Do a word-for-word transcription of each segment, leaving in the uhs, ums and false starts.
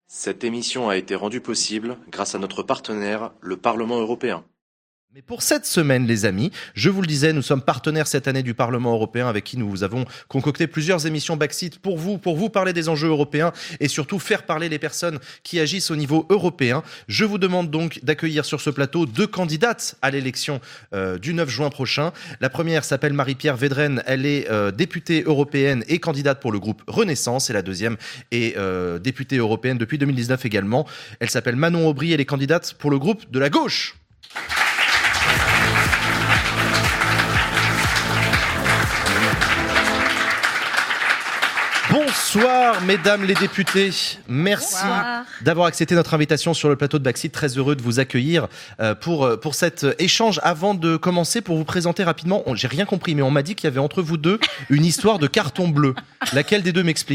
Cette émission a été rendue possible grâce à notre partenaire, le Parlement européen. Mais pour cette semaine, les amis, je vous le disais, nous sommes partenaires cette année du Parlement européen avec qui nous avons concocté plusieurs émissions Backseat pour vous, pour vous parler des enjeux européens et surtout faire parler les personnes qui agissent au niveau européen. Je vous demande donc d'accueillir sur ce plateau deux candidates à l'élection euh, du neuf juin prochain. La première s'appelle Marie-Pierre Védrenne, elle est euh, députée européenne et candidate pour le groupe Renaissance. Et la deuxième est euh, députée européenne depuis deux mille dix-neuf également. Elle s'appelle Manon Aubry, elle est candidate pour le groupe de la gauche. Bonsoir, mesdames les députées. Merci Bonsoir. D'avoir accepté notre invitation sur le plateau de Backseat. Très heureux de vous accueillir pour, pour cet échange. Avant de commencer, pour vous présenter rapidement, on, j'ai rien compris, mais on m'a dit qu'il y avait entre vous deux une histoire de carton bleu. Laquelle des deux m'explique ?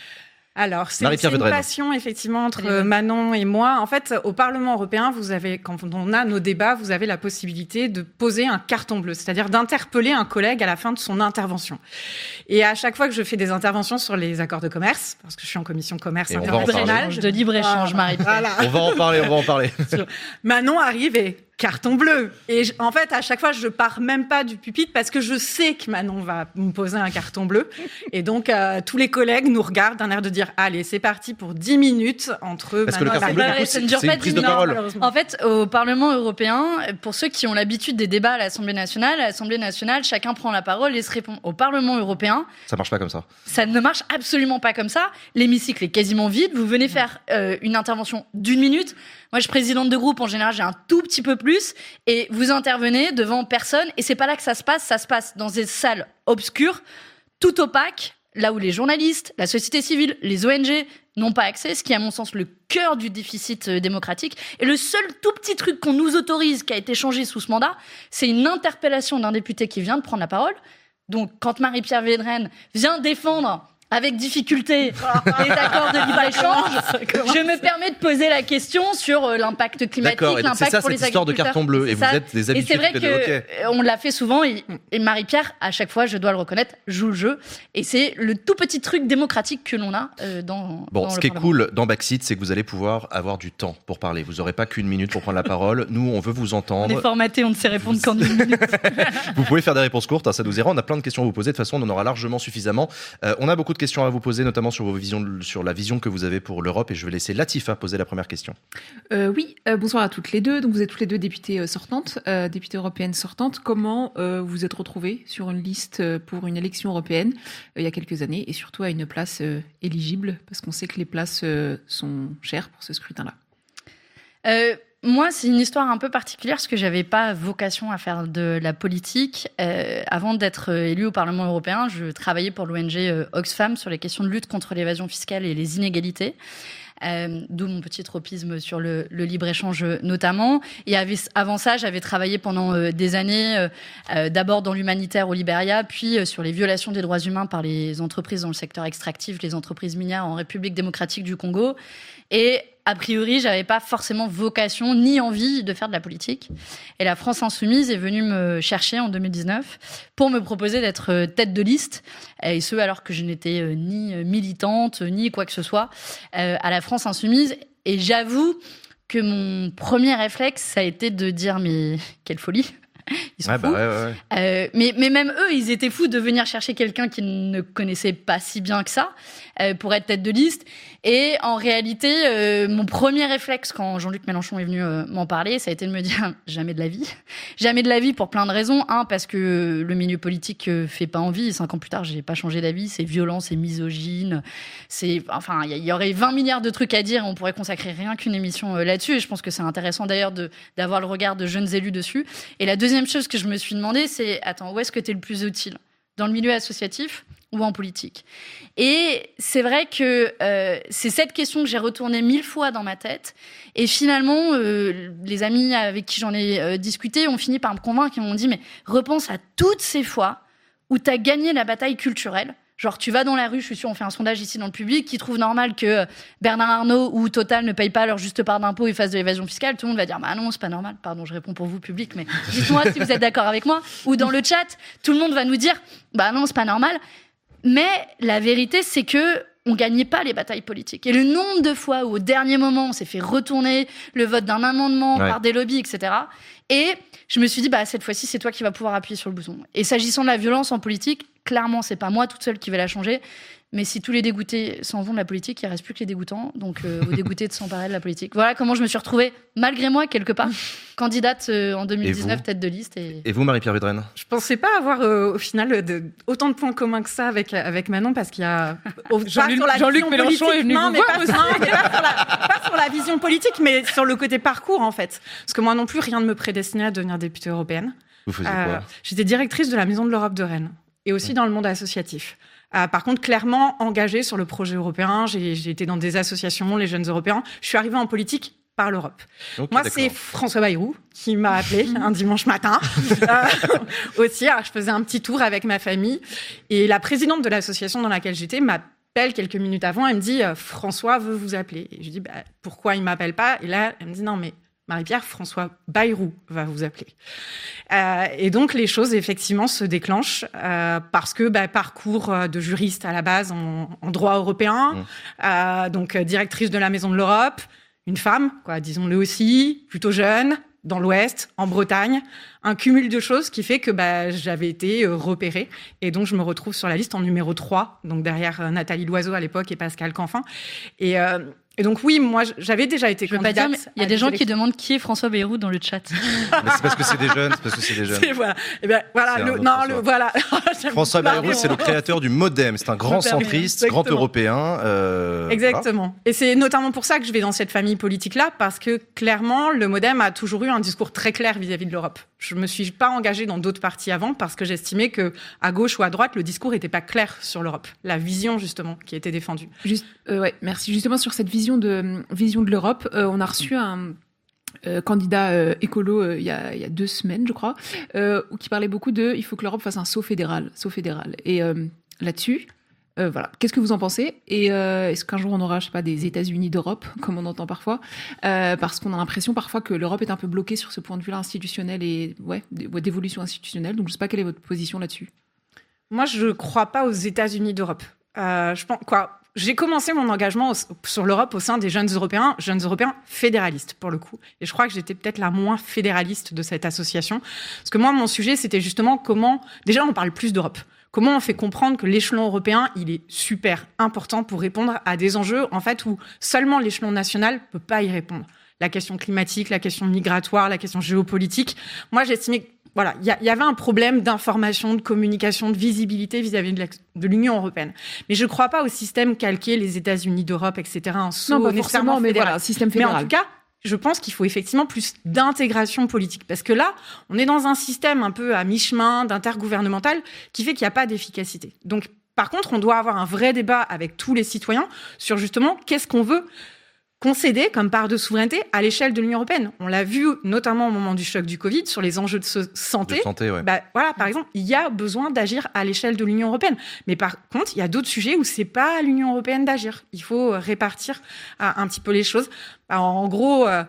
Alors, c'est, c'est une passion, effectivement, entre euh, Manon et moi. En fait, au Parlement européen, vous avez, quand on a nos débats, vous avez la possibilité de poser un carton bleu, c'est-à-dire d'interpeller un collègue à la fin de son intervention. Et à chaque fois que je fais des interventions sur les accords de commerce, parce que je suis en commission commerce internationale, de libre-échange, ah, Marie. Voilà. On va en parler, on va en parler. Manon arrive et carton bleu. Et je, en fait, à chaque fois, je pars même pas du pupitre parce que je sais que Manon va me poser un carton bleu. Et donc, euh, tous les collègues nous regardent d'un air de dire, allez, c'est parti pour dix minutes entre parce Manon que le carton bleu, et du coup, c'est, c'est une prise de parole. En fait, au Parlement européen, pour ceux qui ont l'habitude des débats à l'Assemblée nationale, à l'Assemblée nationale, chacun prend la parole et se répond. Au Parlement européen, ça marche pas comme ça. Ça ne marche absolument pas comme ça. L'hémicycle est quasiment vide. Vous venez faire euh, une intervention d'une minute. Moi, je suis présidente de groupe. En général, j'ai un tout petit peu plus. Et vous intervenez devant personne. Et c'est pas là que ça se passe. Ça se passe dans des salles obscures, tout opaques, là où les journalistes, la société civile, les O N G n'ont pas accès, ce qui est à mon sens le cœur du déficit démocratique. Et le seul tout petit truc qu'on nous autorise, qui a été changé sous ce mandat, c'est une interpellation d'un député qui vient de prendre la parole. Donc, quand Marie-Pierre Védrenne vient défendre avec difficulté les accords de libre-échange, je me permets de poser la question sur l'impact climatique, D'accord, et l'impact c'est ça, pour les cette histoire de carton bleu, et vous êtes des habitués. Et c'est vrai qu'on l'a fait souvent, et, et Marie-Pierre, à chaque fois, je dois le reconnaître, joue le jeu, et c'est le tout petit truc démocratique que l'on a euh, dans, bon, dans ce le qui Parlement. est cool dans Backseat, c'est que vous allez pouvoir avoir du temps pour parler. Vous n'aurez pas qu'une minute pour prendre la parole. Nous, on veut vous entendre. On est formaté, on ne sait répondre qu'en une minute. Vous pouvez faire des réponses courtes, hein, ça nous ira. On a plein de questions à vous poser. De toute façon, on en aura largement suffisamment. Euh, on a beaucoup de questions à vous poser, notamment sur vos visions, sur la vision que vous avez pour l'Europe. Et je vais laisser Latifa poser la première question. Euh, oui, euh, bonsoir à toutes les deux. Donc vous êtes toutes les deux députées euh, sortantes, euh, députées européennes sortantes. Comment euh, vous êtes retrouvées sur une liste euh, pour une élection européenne euh, il y a quelques années et surtout à une place euh, éligible, parce qu'on sait que les places euh, sont chères pour ce scrutin-là. Euh, moi, c'est une histoire un peu particulière parce que j'avais pas vocation à faire de la politique. Euh, avant d'être élue au Parlement européen, je travaillais pour l'O N G euh, Oxfam sur les questions de lutte contre l'évasion fiscale et les inégalités. Euh, d'où mon petit tropisme sur le, le libre-échange notamment. Et avait, avant ça, j'avais travaillé pendant euh, des années, euh, euh, d'abord dans l'humanitaire au Libéria, puis euh, sur les violations des droits humains par les entreprises dans le secteur extractif, les entreprises minières en République démocratique du Congo. Et a priori, j'avais pas forcément vocation ni envie de faire de la politique. Et la France Insoumise est venue me chercher en deux mille dix-neuf pour me proposer d'être tête de liste, et ce alors que je n'étais ni militante ni quoi que ce soit à la France Insoumise. Et j'avoue que mon premier réflexe, ça a été de dire mais quelle folie. Ils sont ouais, fous. Bah ouais, ouais. Euh, mais, mais même eux, ils étaient fous de venir chercher quelqu'un qu'ils ne connaissaient pas si bien que ça euh, pour être tête de liste. Et en réalité, euh, mon premier réflexe quand Jean-Luc Mélenchon est venu euh, m'en parler, ça a été de me dire jamais de la vie. Jamais de la vie pour plein de raisons. Un, parce que le milieu politique euh, fait pas envie. Cinq ans plus tard, j'ai pas changé d'avis. C'est violent, c'est misogyne. C'est, enfin, il y, y aurait vingt milliards de trucs à dire. On pourrait consacrer rien qu'une émission euh, là-dessus. Et je pense que c'est intéressant d'ailleurs de, d'avoir le regard de jeunes élus dessus. Et la deuxième chose que je me suis demandé, c'est attends, où est-ce que t'es le plus utile ? Dans le milieu associatif ou en politique ? Et c'est vrai que euh, c'est cette question que j'ai retournée mille fois dans ma tête. Et finalement, euh, les amis avec qui j'en ai euh, discuté ont fini par me convaincre et m'ont dit mais repense à toutes ces fois où t'as gagné la bataille culturelle. Genre, tu vas dans la rue, je suis sûre, on fait un sondage ici dans le public, qui trouve normal que Bernard Arnault ou Total ne payent pas leur juste part d'impôt et fassent de l'évasion fiscale. Tout le monde va dire, bah non, c'est pas normal. Pardon, je réponds pour vous, public, mais dites-moi si vous êtes d'accord avec moi. Ou dans le chat, tout le monde va nous dire, bah non, c'est pas normal. Mais la vérité, c'est que on gagnait pas les batailles politiques. Et le nombre de fois où, au dernier moment, on s'est fait retourner le vote d'un amendement ouais. par des lobbies, et cetera. Et je me suis dit, bah, cette fois-ci, c'est toi qui vas pouvoir appuyer sur le bouton. Et s'agissant de la violence en politique, clairement, c'est pas moi toute seule qui vais la changer. Mais si tous les dégoûtés s'en vont de la politique, il ne reste plus que les dégoûtants. Donc, euh, aux dégoûtés de s'emparer de la politique. Voilà comment je me suis retrouvée, malgré moi, quelque part, candidate euh, en deux mille dix-neuf, tête de liste. Et, et vous, Marie-Pierre Védrenne ? Je ne pensais pas avoir, euh, au final, de, autant de points communs que ça avec, avec Manon, parce qu'il y a... Au, Jean-Luc, sur la Jean-Luc Mélenchon est venu non, vous voir aussi. Non, mais pas sur, la, pas sur la vision politique, mais sur le côté parcours, en fait. Parce que moi non plus, rien ne me prédestinait à devenir députée européenne. Vous faisiez euh, quoi ? J'étais directrice de la Maison de l'Europe de Rennes, et aussi mmh. dans le monde associatif. Euh, par contre, clairement engagée sur le projet européen. J'ai, j'ai été dans des associations, les jeunes européens. Je suis arrivée en politique par l'Europe. Okay, Moi, d'accord. c'est François Bayrou qui m'a appelée un dimanche matin. euh, aussi, alors, je faisais un petit tour avec ma famille. Et la présidente de l'association dans laquelle j'étais m'appelle quelques minutes avant. Elle me dit « François veut vous appeler ». Et je dis bah, « Pourquoi il ne m'appelle pas ?» Et là, elle me dit « Non, mais Marie-Pierre, François Bayrou va vous appeler. Euh, et donc, les choses, effectivement, se déclenchent euh, parce que bah, parcours de juriste à la base en, en droit européen, mmh. euh, donc directrice de la Maison de l'Europe, une femme, quoi, disons-le aussi, plutôt jeune, dans l'Ouest, en Bretagne, un cumul de choses qui fait que bah, j'avais été euh, repérée. Et donc, je me retrouve sur la liste en numéro trois, donc derrière euh, Nathalie Loiseau à l'époque et Pascal Canfin. Et... Euh, Et donc oui, moi j'avais déjà été je candidate. Dire, il y a des gens élections. qui demandent qui est François Bayrou dans le chat. Mais c'est parce que c'est des jeunes, c'est parce que c'est des jeunes. C'est, voilà. Et ben voilà, le, non, le, voilà. François Bayrou, c'est le créateur du MoDem. C'est un grand centriste, Exactement. grand européen. Euh, Exactement. Voilà. Et c'est notamment pour ça que je vais dans cette famille politique-là, parce que clairement, le MoDem a toujours eu un discours très clair vis-à-vis de l'Europe. Je me suis pas engagée dans d'autres partis avant parce que j'estimais que à gauche ou à droite, le discours était pas clair sur l'Europe. La vision justement qui était défendue. Juste, euh, ouais, merci. Justement sur cette vision de vision de l'Europe, euh, on a reçu un euh, candidat euh, écolo euh, il y a il y a deux semaines, je crois, euh, qui parlait beaucoup de il faut que l'Europe fasse un saut fédéral, saut fédéral. Et euh, là-dessus. Euh, voilà. Qu'est-ce que vous en pensez ? Et euh, est-ce qu'un jour on aura, je sais pas, des États-Unis d'Europe, comme on entend parfois, euh, parce qu'on a l'impression parfois que l'Europe est un peu bloquée sur ce point de vue-là institutionnel et ouais, d'évolution institutionnelle. Donc je sais pas quelle est votre position là-dessus. Moi, je crois pas aux États-Unis d'Europe. Euh, je pense quoi. J'ai commencé mon engagement au, sur l'Europe au sein des jeunes Européens, jeunes Européens fédéralistes pour le coup. Et je crois que j'étais peut-être la moins fédéraliste de cette association, parce que moi, mon sujet, c'était justement comment. Déjà, on parle plus d'Europe. Comment on fait comprendre que l'échelon européen, il est super important pour répondre à des enjeux, en fait, où seulement l'échelon national peut pas y répondre. La question climatique, la question migratoire, la question géopolitique. Moi, j'estimais que, voilà, il y, y avait un problème d'information, de communication, de visibilité vis-à-vis de, la, de l'Union européenne. Mais je crois pas au système calqué, les États-Unis d'Europe, et cetera. Un saut non, pas nécessairement, mais voilà, système fédéral. Mais en tout cas, je pense qu'il faut effectivement plus d'intégration politique. Parce que là, on est dans un système un peu à mi-chemin, d'intergouvernemental, qui fait qu'il n'y a pas d'efficacité. Donc, par contre, on doit avoir un vrai débat avec tous les citoyens sur justement qu'est-ce qu'on veut concéder comme part de souveraineté à l'échelle de l'Union européenne. On l'a vu notamment au moment du choc du Covid sur les enjeux de santé. De santé, ouais. Bah, voilà, par exemple, il y a besoin d'agir à l'échelle de l'Union européenne. Mais par contre, il y a d'autres sujets où c'est pas à l'Union européenne d'agir. Il faut répartir euh, un petit peu les choses. Alors, en gros, euh,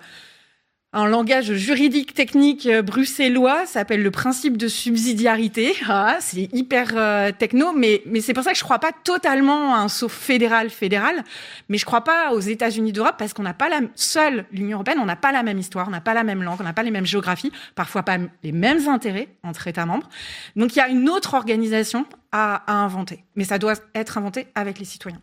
un langage juridique technique bruxellois, ça s'appelle le principe de subsidiarité. Ah, c'est hyper euh, techno, mais, mais c'est pour ça que je ne crois pas totalement à un saut fédéral-fédéral, mais je ne crois pas aux États-Unis d'Europe parce qu'on n'a pas la seule, l'Union européenne, on n'a pas la même histoire, on n'a pas la même langue, on n'a pas les mêmes géographies, parfois pas les mêmes intérêts entre États membres. Donc il y a une autre organisation à, à inventer, mais ça doit être inventé avec les citoyens.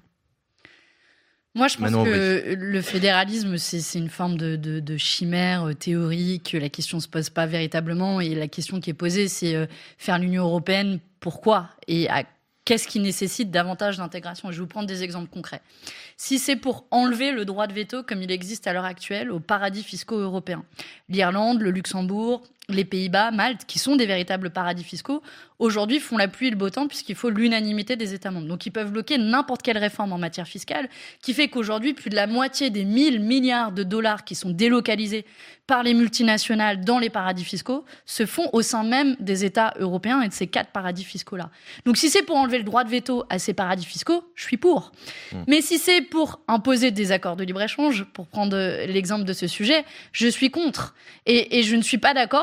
Moi, je pense Manon, que oui. le fédéralisme, c'est, c'est une forme de, de, de chimère théorique. La question ne se pose pas véritablement. Et la question qui est posée, c'est euh, faire l'Union européenne, pourquoi ? Et à, qu'est-ce qui nécessite davantage d'intégration ? Et je vais vous prendre des exemples concrets. Si c'est pour enlever le droit de veto, comme il existe à l'heure actuelle, aux paradis fiscaux européens, l'Irlande, le Luxembourg, les Pays-Bas, Malte, qui sont des véritables paradis fiscaux, aujourd'hui font la pluie et le beau temps puisqu'il faut l'unanimité des États membres. Donc ils peuvent bloquer n'importe quelle réforme en matière fiscale, qui fait qu'aujourd'hui, plus de la moitié des mille milliards de dollars qui sont délocalisés par les multinationales dans les paradis fiscaux se font au sein même des États européens et de ces quatre paradis fiscaux-là. Donc si c'est pour enlever le droit de veto à ces paradis fiscaux, je suis pour. Mmh. Mais si c'est pour imposer des accords de libre-échange, pour prendre l'exemple de ce sujet, je suis contre. Et, et je ne suis pas d'accord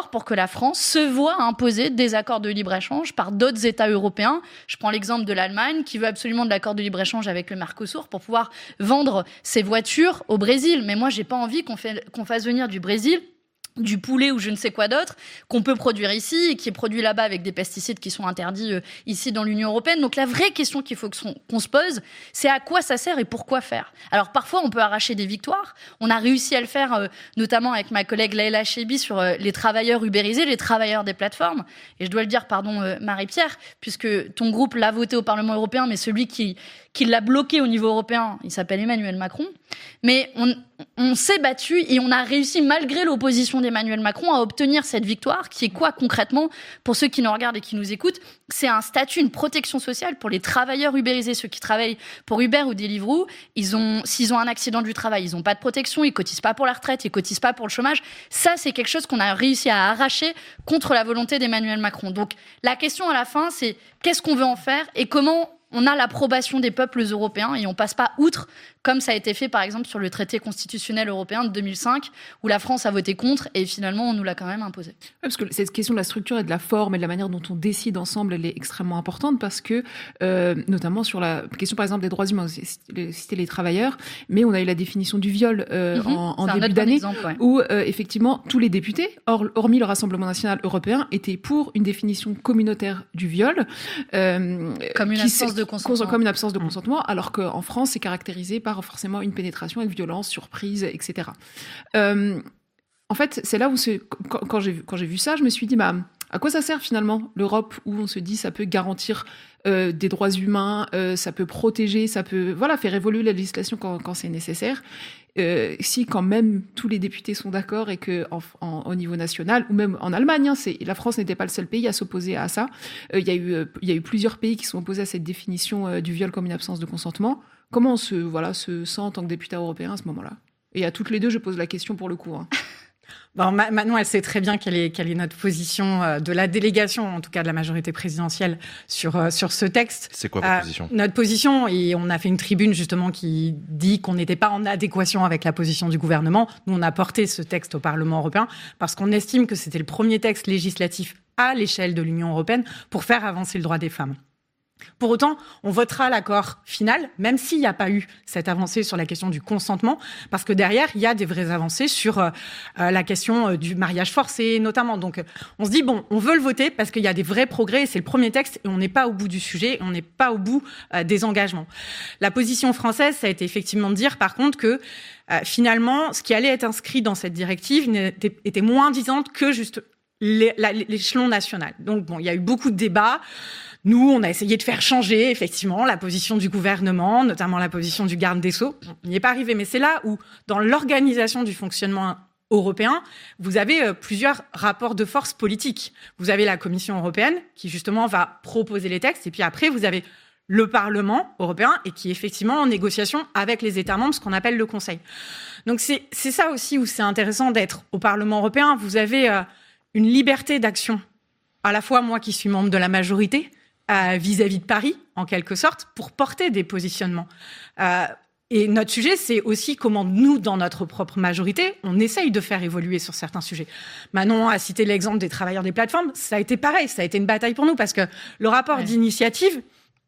fort pour que la France se voie imposer des accords de libre-échange par d'autres États européens. Je prends l'exemple de l'Allemagne qui veut absolument de l'accord de libre-échange avec le Mercosur pour pouvoir vendre ses voitures au Brésil. Mais moi, j'ai pas envie qu'on, fait, qu'on fasse venir du Brésil du poulet ou je ne sais quoi d'autre qu'on peut produire ici et qui est produit là-bas avec des pesticides qui sont interdits euh, ici dans l'Union européenne. Donc la vraie question qu'il faut qu'on, qu'on se pose, c'est à quoi ça sert et pourquoi faire. Alors parfois on peut arracher des victoires. On a réussi à le faire euh, notamment avec ma collègue Laila Chaibi sur euh, les travailleurs ubérisés, les travailleurs des plateformes. Et je dois le dire, pardon euh, Marie-Pierre, puisque ton groupe l'a voté au Parlement européen, mais celui qui qui l'a bloqué au niveau européen, il s'appelle Emmanuel Macron. Mais on, on s'est battu et on a réussi, malgré l'opposition d'Emmanuel Macron, à obtenir cette victoire, qui est quoi concrètement, pour ceux qui nous regardent et qui nous écoutent? C'est un statut, une protection sociale pour les travailleurs ubérisés, ceux qui travaillent pour Uber ou Deliveroo. Ils ont, s'ils ont un accident du travail, ils n'ont pas de protection, ils cotisent pas pour la retraite, ils cotisent pas pour le chômage. Ça, c'est quelque chose qu'on a réussi à arracher contre la volonté d'Emmanuel Macron. Donc, la question à la fin, c'est qu'est-ce qu'on veut en faire et comment on a l'approbation des peuples européens et on passe pas outre, comme ça a été fait par exemple sur le traité constitutionnel européen de deux mille cinq, où la France a voté contre et finalement on nous l'a quand même imposé. Oui, parce que cette question de la structure et de la forme et de la manière dont on décide ensemble, elle est extrêmement importante parce que, euh, notamment sur la question par exemple des droits humains, c'était les travailleurs, mais on a eu la définition du viol euh, mm-hmm. en, en début d'année, exemple, ouais. où euh, effectivement tous les députés, or, hormis le Rassemblement national européen, étaient pour une définition communautaire du viol. Euh, comme une absence de consentement. Comme une absence de consentement, alors qu'en France, c'est caractérisé par forcément une pénétration avec violence, surprise, et cetera. Euh, en fait, c'est là où, c'est, quand, quand, j'ai, quand j'ai vu ça, je me suis dit, bah, à quoi ça sert finalement l'Europe, où on se dit ça peut garantir euh, des droits humains, euh, ça peut protéger, ça peut voilà, faire évoluer la législation quand, quand c'est nécessaire. Euh, si quand même tous les députés sont d'accord et que en, en, au niveau national ou même en Allemagne, hein, c'est, la France n'était pas le seul pays à s'opposer à ça. Il euh, y a eu, euh, il y a eu plusieurs pays qui sont opposés à cette définition euh, du viol comme une absence de consentement. Comment on se voilà se sent en tant que député européen à ce moment-là? Et à toutes les deux, je pose la question pour le coup. Hein. Bon, Manon, elle sait très bien quelle est, quelle est notre position euh, de la délégation, en tout cas de la majorité présidentielle, sur, euh, sur ce texte. C'est quoi votre euh, position? Notre position, et on a fait une tribune justement qui dit qu'on n'était pas en adéquation avec la position du gouvernement. Nous, on a porté ce texte au Parlement européen parce qu'on estime que c'était le premier texte législatif à l'échelle de l'Union européenne pour faire avancer le droit des femmes. Pour autant, on votera l'accord final, même s'il n'y a pas eu cette avancée sur la question du consentement, parce que derrière, il y a des vraies avancées sur euh, la question euh, du mariage forcé, notamment. Donc, on se dit, bon, on veut le voter parce qu'il y a des vrais progrès, c'est le premier texte, et on n'est pas au bout du sujet, on n'est pas au bout euh, des engagements. La position française, ça a été effectivement de dire, par contre, que euh, finalement, ce qui allait être inscrit dans cette directive était, était moins visante que juste les, la, l'échelon national. Donc, bon, il y a eu beaucoup de débats. Nous, on a essayé de faire changer, effectivement, la position du gouvernement, notamment la position du garde des Sceaux. On n'y est pas arrivé, mais c'est là où, dans l'organisation du fonctionnement européen, vous avez euh, plusieurs rapports de force politiques. Vous avez la Commission européenne, qui justement va proposer les textes, et puis après, vous avez le Parlement européen, et qui est effectivement en négociation avec les États membres, ce qu'on appelle le Conseil. Donc c'est, c'est ça aussi où c'est intéressant d'être au Parlement européen. Vous avez euh, une liberté d'action, à la fois moi qui suis membre de la majorité, Euh, vis-à-vis de Paris, en quelque sorte, pour porter des positionnements. Euh, et notre sujet, c'est aussi comment nous, dans notre propre majorité, on essaye de faire évoluer sur certains sujets. Manon a cité l'exemple des travailleurs des plateformes. Ça a été pareil, ça a été une bataille pour nous, parce que le rapport ouais. d'initiative...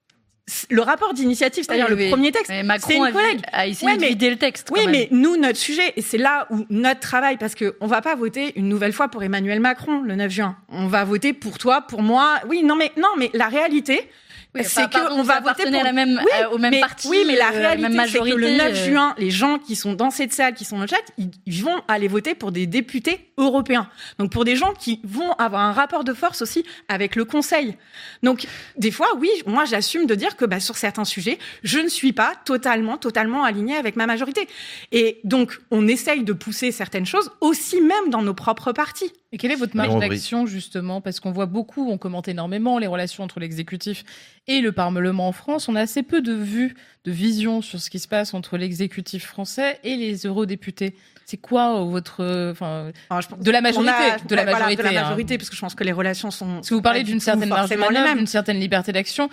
Le rapport d'initiative, c'est-à-dire oui, le oui. premier texte, mais Macron c'est une collègue. a essayé ouais, de vider le texte. Oui, quand mais même. nous, notre sujet, et c'est là où notre travail, parce que on va pas voter une nouvelle fois pour Emmanuel Macron le neuf juin. On va voter pour toi, pour moi. Oui, non, mais non, mais la réalité. Oui, c'est enfin, qu'on va voter pour la même, oui, euh, au même mais, parti, oui, mais la euh, réalité, même majorité, c'est que le neuf euh... juin, les gens qui sont dans cette salle, qui sont dans le chat, ils, ils vont aller voter pour des députés européens. Donc pour des gens qui vont avoir un rapport de force aussi avec le Conseil. Donc des fois, oui, moi j'assume de dire que bah, sur certains sujets, je ne suis pas totalement, totalement alignée avec ma majorité. Et donc on essaye de pousser certaines choses aussi même dans nos propres partis. Et quelle est votre marge d'action, justement? Parce qu'on voit beaucoup, on commente énormément les relations entre l'exécutif et le Parlement en France. On a assez peu de vues, de vision sur ce qui se passe entre l'exécutif français et les eurodéputés. C'est quoi votre... Enfin, Alors, je pense de la majorité, a, de la majorité, voilà, de la hein. majorité, parce que je pense que les relations sont... Si vous parlez d'une certaine marge de manœuvre, d'une certaine liberté d'action...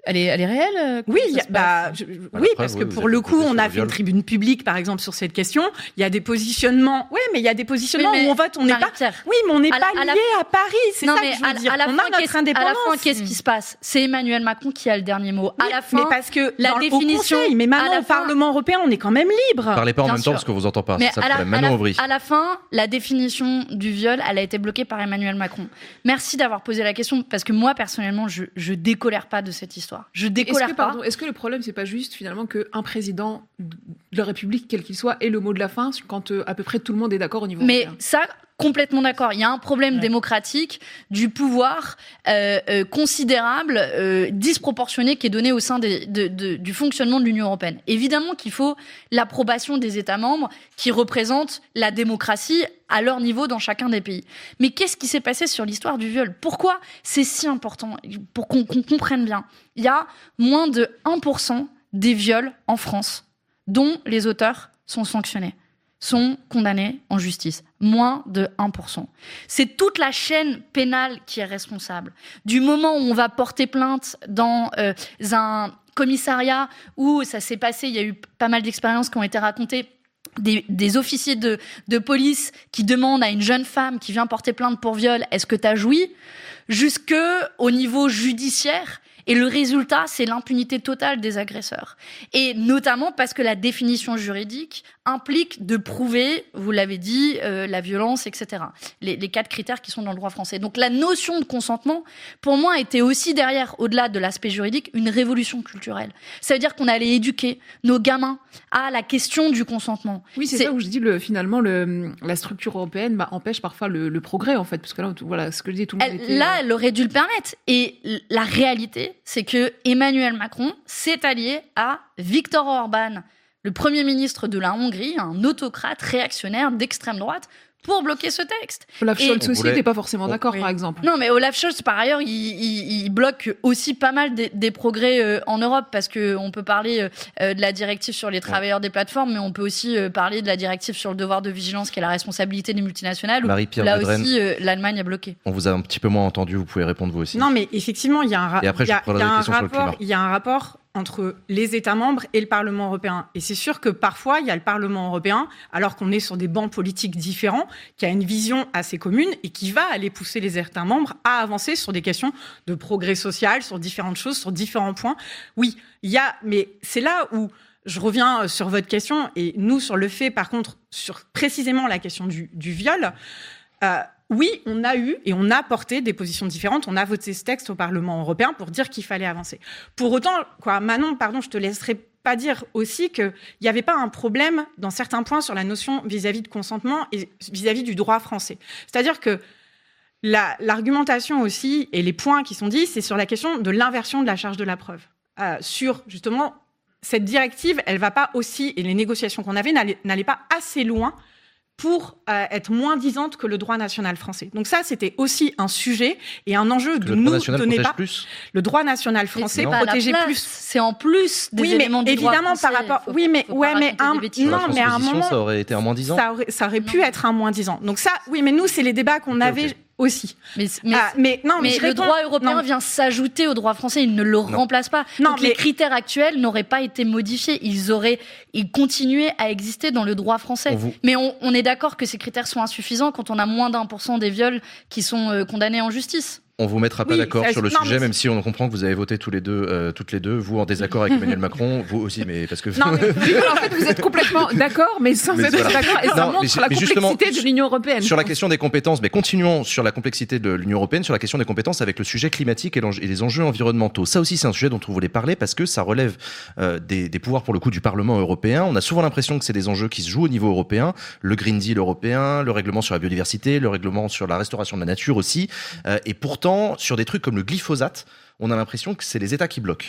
elle est, elle est réelle. Oui, y a, bah, je, oui, preuve, parce que oui, pour le coup, on a fait une tribune publique, par exemple, sur cette question. Il y a des positionnements. Oui, mais il y a des positionnements oui, où on vote, on n'est pas. Oui, mais on n'est pas lié à, à Paris. C'est non, ça que je veux à, dire. À la on fin, a notre indépendance. À la fin, qu'est-ce qui se passe? C'est Emmanuel Macron qui a le dernier mot. Oui, à la fin, mais parce que la dans, définition. Au Conseil, mais maintenant, au fin, Parlement européen, on est quand même libre. Parlez pas en même temps parce que vous entend pas. C'est ça le problème. Manon Aubry. À la fin, la définition du viol, elle a été bloquée par Emmanuel Macron. Merci d'avoir posé la question parce que moi, personnellement, je, je décolère pas de cette histoire. Je décolère est-ce que, pas. Pardon, est-ce que le problème, c'est pas juste finalement qu'un président de la République, quel qu'il soit, ait le mot de la fin quand euh, à peu près tout le monde est d'accord au niveau Mais européen. ça, complètement d'accord. Il y a un problème ouais. démocratique du pouvoir euh, euh, considérable, euh, disproportionné qui est donné au sein des, de, de, du fonctionnement de l'Union européenne. Évidemment qu'il faut l'approbation des États membres qui représentent la démocratie à leur niveau dans chacun des pays. Mais qu'est-ce qui s'est passé sur l'histoire du viol? Pourquoi c'est si important? Pour qu'on, qu'on comprenne bien. Il y a moins de un pour cent des viols en France dont les auteurs sont sanctionnés, sont condamnés en justice. Moins de un pour cent. C'est toute la chaîne pénale qui est responsable. Du moment où on va porter plainte dans euh, un commissariat où ça s'est passé, il y a eu pas mal d'expériences qui ont été racontées, Des, des officiers de, de police qui demandent à une jeune femme qui vient porter plainte pour viol, est-ce que t'as joui? Jusque au niveau judiciaire. Et le résultat, c'est l'impunité totale des agresseurs. Et notamment parce que la définition juridique implique de prouver, vous l'avez dit, euh, la violence, et cetera. Les, les quatre critères qui sont dans le droit français. Donc la notion de consentement, pour moi, était aussi derrière, au-delà de l'aspect juridique, une révolution culturelle. Ça veut dire qu'on allait éduquer nos gamins à la question du consentement. Oui, c'est, c'est... ça où je dis, le, finalement, le, la structure européenne bah, empêche parfois le, le progrès, en fait. Parce que là, voilà, ce que je dis, tout le monde elle, était... Là, elle aurait dû le permettre. Et la réalité, c'est que Emmanuel Macron s'est allié à Viktor Orban, le Premier ministre de la Hongrie, un autocrate réactionnaire d'extrême droite, pour bloquer ce texte. Olaf Scholz aussi n'était pas forcément d'accord, oui. par exemple. Non, mais Olaf Scholz, par ailleurs, il, il, il bloque aussi pas mal des, des progrès euh, en Europe, parce qu'on peut parler euh, de la directive sur les travailleurs des plateformes, mais on peut aussi euh, parler de la directive sur le devoir de vigilance, qui est la responsabilité des multinationales, où Marie-Pierre là Vedren, aussi, euh, l'Allemagne a bloqué. On vous a un petit peu moins entendu, vous pouvez répondre vous aussi. Non, mais effectivement, il y a un, ra- Et après, y a, je y a un rapport, il y a un rapport entre les États membres et le Parlement européen. Et c'est sûr que parfois, il y a le Parlement européen, alors qu'on est sur des bancs politiques différents, qui a une vision assez commune et qui va aller pousser les États membres à avancer sur des questions de progrès social, sur différentes choses, sur différents points. Oui, il y a, mais c'est là où je reviens sur votre question, et nous, sur le fait, par contre, sur précisément la question du, du viol, euh, oui, on a eu et on a porté des positions différentes. On a voté ce texte au Parlement européen pour dire qu'il fallait avancer. Pour autant, quoi, Manon, pardon, je te laisserai pas dire aussi qu'il n'y avait pas un problème dans certains points sur la notion vis-à-vis de consentement et vis-à-vis du droit français. C'est-à-dire que la, l'argumentation aussi et les points qui sont dits, c'est sur la question de l'inversion de la charge de la preuve. Euh, sur, justement, cette directive, elle ne va pas aussi, et les négociations qu'on avait n'allaient, n'allaient pas assez loin pour euh, être moins disante que le droit national français. Donc ça, c'était aussi un sujet et un enjeu de nous donner pas plus. Le droit national français protégeait plus. C'est en plus des oui, éléments mais du droit évidemment français. par rapport. Faut, oui, mais faut ouais, mais un non, mais à un moment, ça aurait été un moins dix ans. Ça aurait, ça aurait pu être un moins dix ans. Donc ça, oui, mais nous, c'est les débats qu'on okay, avait. Okay. Aussi. Mais, mais, ah, mais, non, mais, mais le réponds, droit européen non. vient s'ajouter au droit français, il ne le non. remplace pas. Non, Donc mais... les critères actuels n'auraient pas été modifiés, ils auraient ils continuaient à exister dans le droit français. On vous... Mais on, on est d'accord que ces critères sont insuffisants quand on a moins d'un pour cent des viols qui sont euh, condamnés en justice. On vous mettra pas oui, d'accord sur le non, sujet, même si on comprend que vous avez voté tous les deux, euh, toutes les deux, vous en désaccord avec Emmanuel Macron, vous aussi, mais parce que. Non, mais en fait, vous êtes complètement d'accord, mais sans mais être voilà. d'accord, et ça non, montre mais, la mais complexité de l'Union européenne. Sur la question des compétences, mais continuons sur la complexité de l'Union européenne, sur la question des compétences avec le sujet climatique et, et les enjeux environnementaux. Ça aussi, c'est un sujet dont on voulait parler parce que ça relève euh, des, des pouvoirs pour le coup du Parlement européen. On a souvent l'impression que c'est des enjeux qui se jouent au niveau européen, le Green Deal européen, le règlement sur la biodiversité, le règlement sur la restauration de la nature aussi, euh, et pourtant sur des trucs comme le glyphosate, on a l'impression que c'est les États qui bloquent.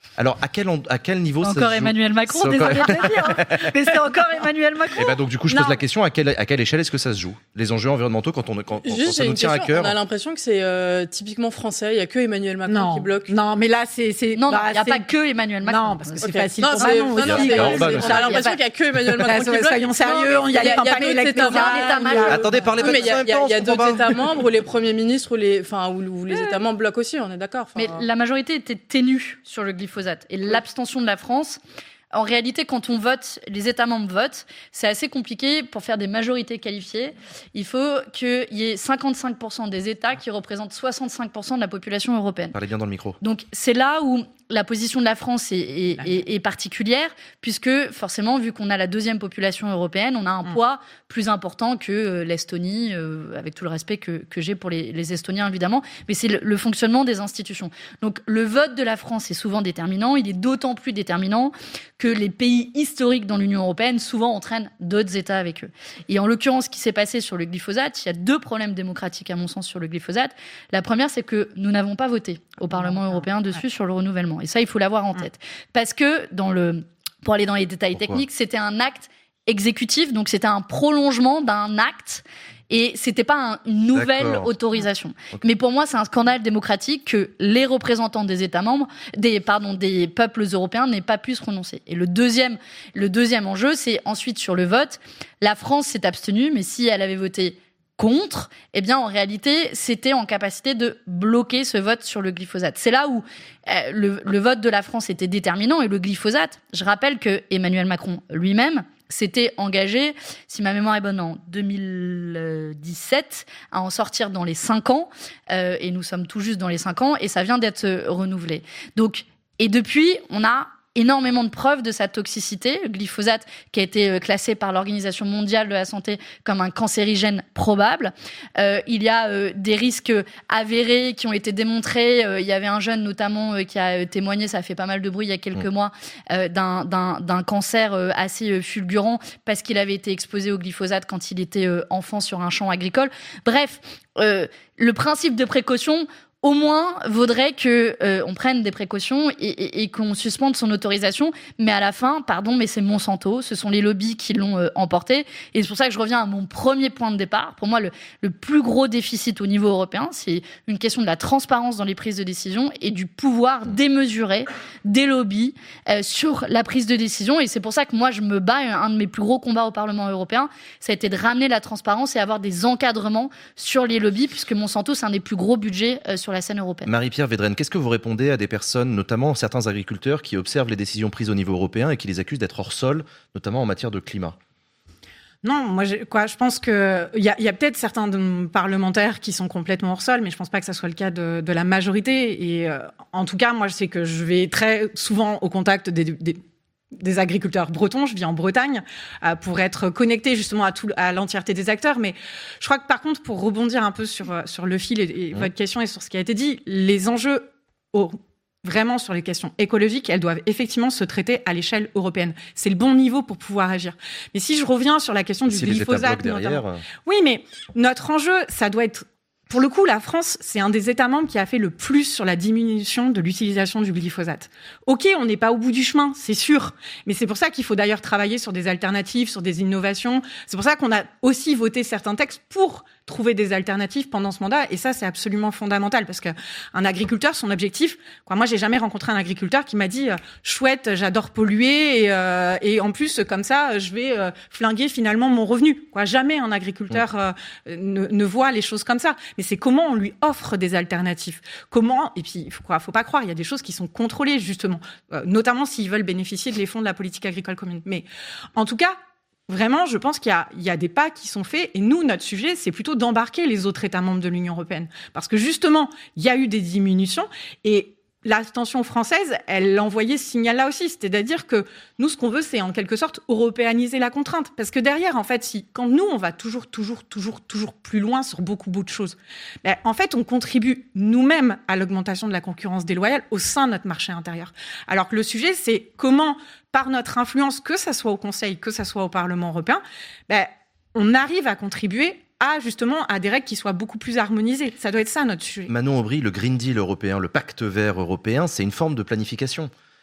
Alors, à quel, à quel niveau encore ça se joue Emmanuel Macron, c'est désolé encore... de le dire, hein. Mais c'est encore Emmanuel Macron. Et bah donc, du coup, je non. pose la question, à quelle, à quelle échelle est-ce que ça se joue? Les enjeux environnementaux, quand, on, quand, quand, quand ça nous tient question, à cœur. On a l'impression que c'est euh, typiquement français, il n'y a que Emmanuel Macron non. qui bloque. Non, mais là, c'est... c'est non, il bah, n'y a pas que Emmanuel Macron. Non, parce que c'est okay. facile non, pour c'est, Manon non, aussi. non, c'est- c'est- Orban on aussi. a l'impression qu'il n'y a que Emmanuel Macron qui bloque. Soyons sérieux, il y a les campagnes électorales. Attendez, parlez pas de mais il y ça en a, même temps, il y a je comprends d'autres pas. États membres où les premiers ministres ou les, enfin, où, où les États membres bloquent aussi, on est d'accord. Mais la majorité était ténue sur le glyphosate. Et l'abstention de la France, en réalité, quand on vote, les États membres votent, c'est assez compliqué pour faire des majorités qualifiées. Il faut qu'il y ait cinquante-cinq pour cent des États qui représentent soixante-cinq pour cent de la population européenne. Parlez bien dans le micro. Donc c'est là où la position de la France est, est, est, est particulière, puisque forcément, vu qu'on a la deuxième population européenne, on a un mmh. poids plus important que euh, l'Estonie, euh, avec tout le respect que, que j'ai pour les, les Estoniens, évidemment, mais c'est le, le fonctionnement des institutions. Donc le vote de la France est souvent déterminant, il est d'autant plus déterminant que les pays historiques dans l'Union européenne souvent entraînent d'autres États avec eux. Et en l'occurrence, ce qui s'est passé sur le glyphosate, il y a deux problèmes démocratiques, à mon sens, sur le glyphosate. La première, c'est que nous n'avons pas voté au Parlement non, européen dessus ouais. sur le renouvellement. Et ça, il faut l'avoir en tête. Parce que, dans le, pour aller dans les détails Pourquoi techniques, c'était un acte exécutif, donc c'était un prolongement d'un acte, et c'était pas un, une nouvelle D'accord. autorisation. Okay. Mais pour moi, c'est un scandale démocratique que les représentants des États membres, des, pardon, des peuples européens n'aient pas pu se prononcer. Et le deuxième, le deuxième enjeu, c'est ensuite sur le vote. La France s'est abstenue, mais si elle avait voté contre, eh bien, en réalité, c'était en capacité de bloquer ce vote sur le glyphosate. C'est là où euh, le, le vote de la France était déterminant, et le glyphosate, je rappelle que Emmanuel Macron lui-même s'était engagé, si ma mémoire est bonne, en deux mille dix-sept, à en sortir dans les cinq ans, euh, et nous sommes tout juste dans les cinq ans, et ça vient d'être renouvelé. Donc, et depuis, on a énormément de preuves de sa toxicité. Le glyphosate, qui a été classé par l'Organisation mondiale de la santé comme un cancérigène probable. Euh, il y a euh, des risques avérés qui ont été démontrés. Euh, il y avait un jeune notamment euh, qui a témoigné, ça a fait pas mal de bruit il y a quelques mmh. mois, euh, d'un, d'un, d'un cancer euh, assez euh, fulgurant parce qu'il avait été exposé au glyphosate quand il était euh, enfant sur un champ agricole. Bref, euh, le principe de précaution, au moins, vaudrait que euh, on prenne des précautions et, et, et qu'on suspende son autorisation. Mais à la fin, pardon, mais c'est Monsanto, ce sont les lobbies qui l'ont euh, emporté. Et c'est pour ça que je reviens à mon premier point de départ. Pour moi, le, le plus gros déficit au niveau européen, c'est une question de la transparence dans les prises de décision et du pouvoir démesuré des lobbies euh, sur la prise de décision. Et c'est pour ça que moi, je me bats. Un de mes plus gros combats au Parlement européen, ça a été de ramener la transparence et avoir des encadrements sur les lobbies, puisque Monsanto, c'est un des plus gros budgets euh, sur la scène européenne. Marie-Pierre Védrenne, qu'est-ce que vous répondez à des personnes, notamment certains agriculteurs, qui observent les décisions prises au niveau européen et qui les accusent d'être hors sol, notamment en matière de climat ? Non, moi, je, quoi, je pense que il y a, y a peut-être certains de, parlementaires qui sont complètement hors sol, mais je pense pas que ça soit le cas de, de la majorité. Et euh, en tout cas, moi, je sais que je vais très souvent au contact des, des des agriculteurs bretons, je vis en Bretagne, euh, pour être connecté justement à, tout, à l'entièreté des acteurs. Mais je crois que par contre, pour rebondir un peu sur, sur le fil et, et mmh. votre question et sur ce qui a été dit, les enjeux oh, vraiment sur les questions écologiques, elles doivent effectivement se traiter à l'échelle européenne. C'est le bon niveau pour pouvoir agir. Mais si je reviens sur la question du si glyphosate... Derrière... Oui, mais notre enjeu, ça doit être... Pour le coup, la France, c'est un des États membres qui a fait le plus sur la diminution de l'utilisation du glyphosate. Ok, on n'est pas au bout du chemin, c'est sûr. Mais c'est pour ça qu'il faut d'ailleurs travailler sur des alternatives, sur des innovations. C'est pour ça qu'on a aussi voté certains textes pour trouver des alternatives pendant ce mandat. Et ça, c'est absolument fondamental parce qu'un agriculteur, son objectif... Quoi, moi, j'ai jamais rencontré un agriculteur qui m'a dit « Chouette, j'adore polluer et, euh, et en plus, comme ça, je vais euh, flinguer finalement mon revenu. » Quoi, jamais un agriculteur euh, ne, ne voit les choses comme ça. Mais c'est comment on lui offre des alternatives. Comment, et puis, il faut, faut pas croire, il y a des choses qui sont contrôlées, justement, euh, notamment s'ils veulent bénéficier de les fonds de la politique agricole commune. Mais en tout cas, vraiment, je pense qu'il y a, il y a des pas qui sont faits. Et nous, notre sujet, c'est plutôt d'embarquer les autres États membres de l'Union européenne. Parce que justement, il y a eu des diminutions et l'abstention française, elle envoyait ce signal-là aussi. C'est-à-dire que nous, ce qu'on veut, c'est en quelque sorte européaniser la contrainte. Parce que derrière, en fait, si, quand nous, on va toujours, toujours, toujours, toujours plus loin sur beaucoup, beaucoup de choses, ben, en fait, on contribue nous-mêmes à l'augmentation de la concurrence déloyale au sein de notre marché intérieur. Alors que le sujet, c'est comment, par notre influence, que ça soit au Conseil, que ça soit au Parlement européen, ben, on arrive à contribuer à justement à des règles qui soient beaucoup plus harmonisées. Ça doit être ça notre sujet. Manon Aubry, le Green Deal européen, le pacte vert européen, c'est une forme de planification.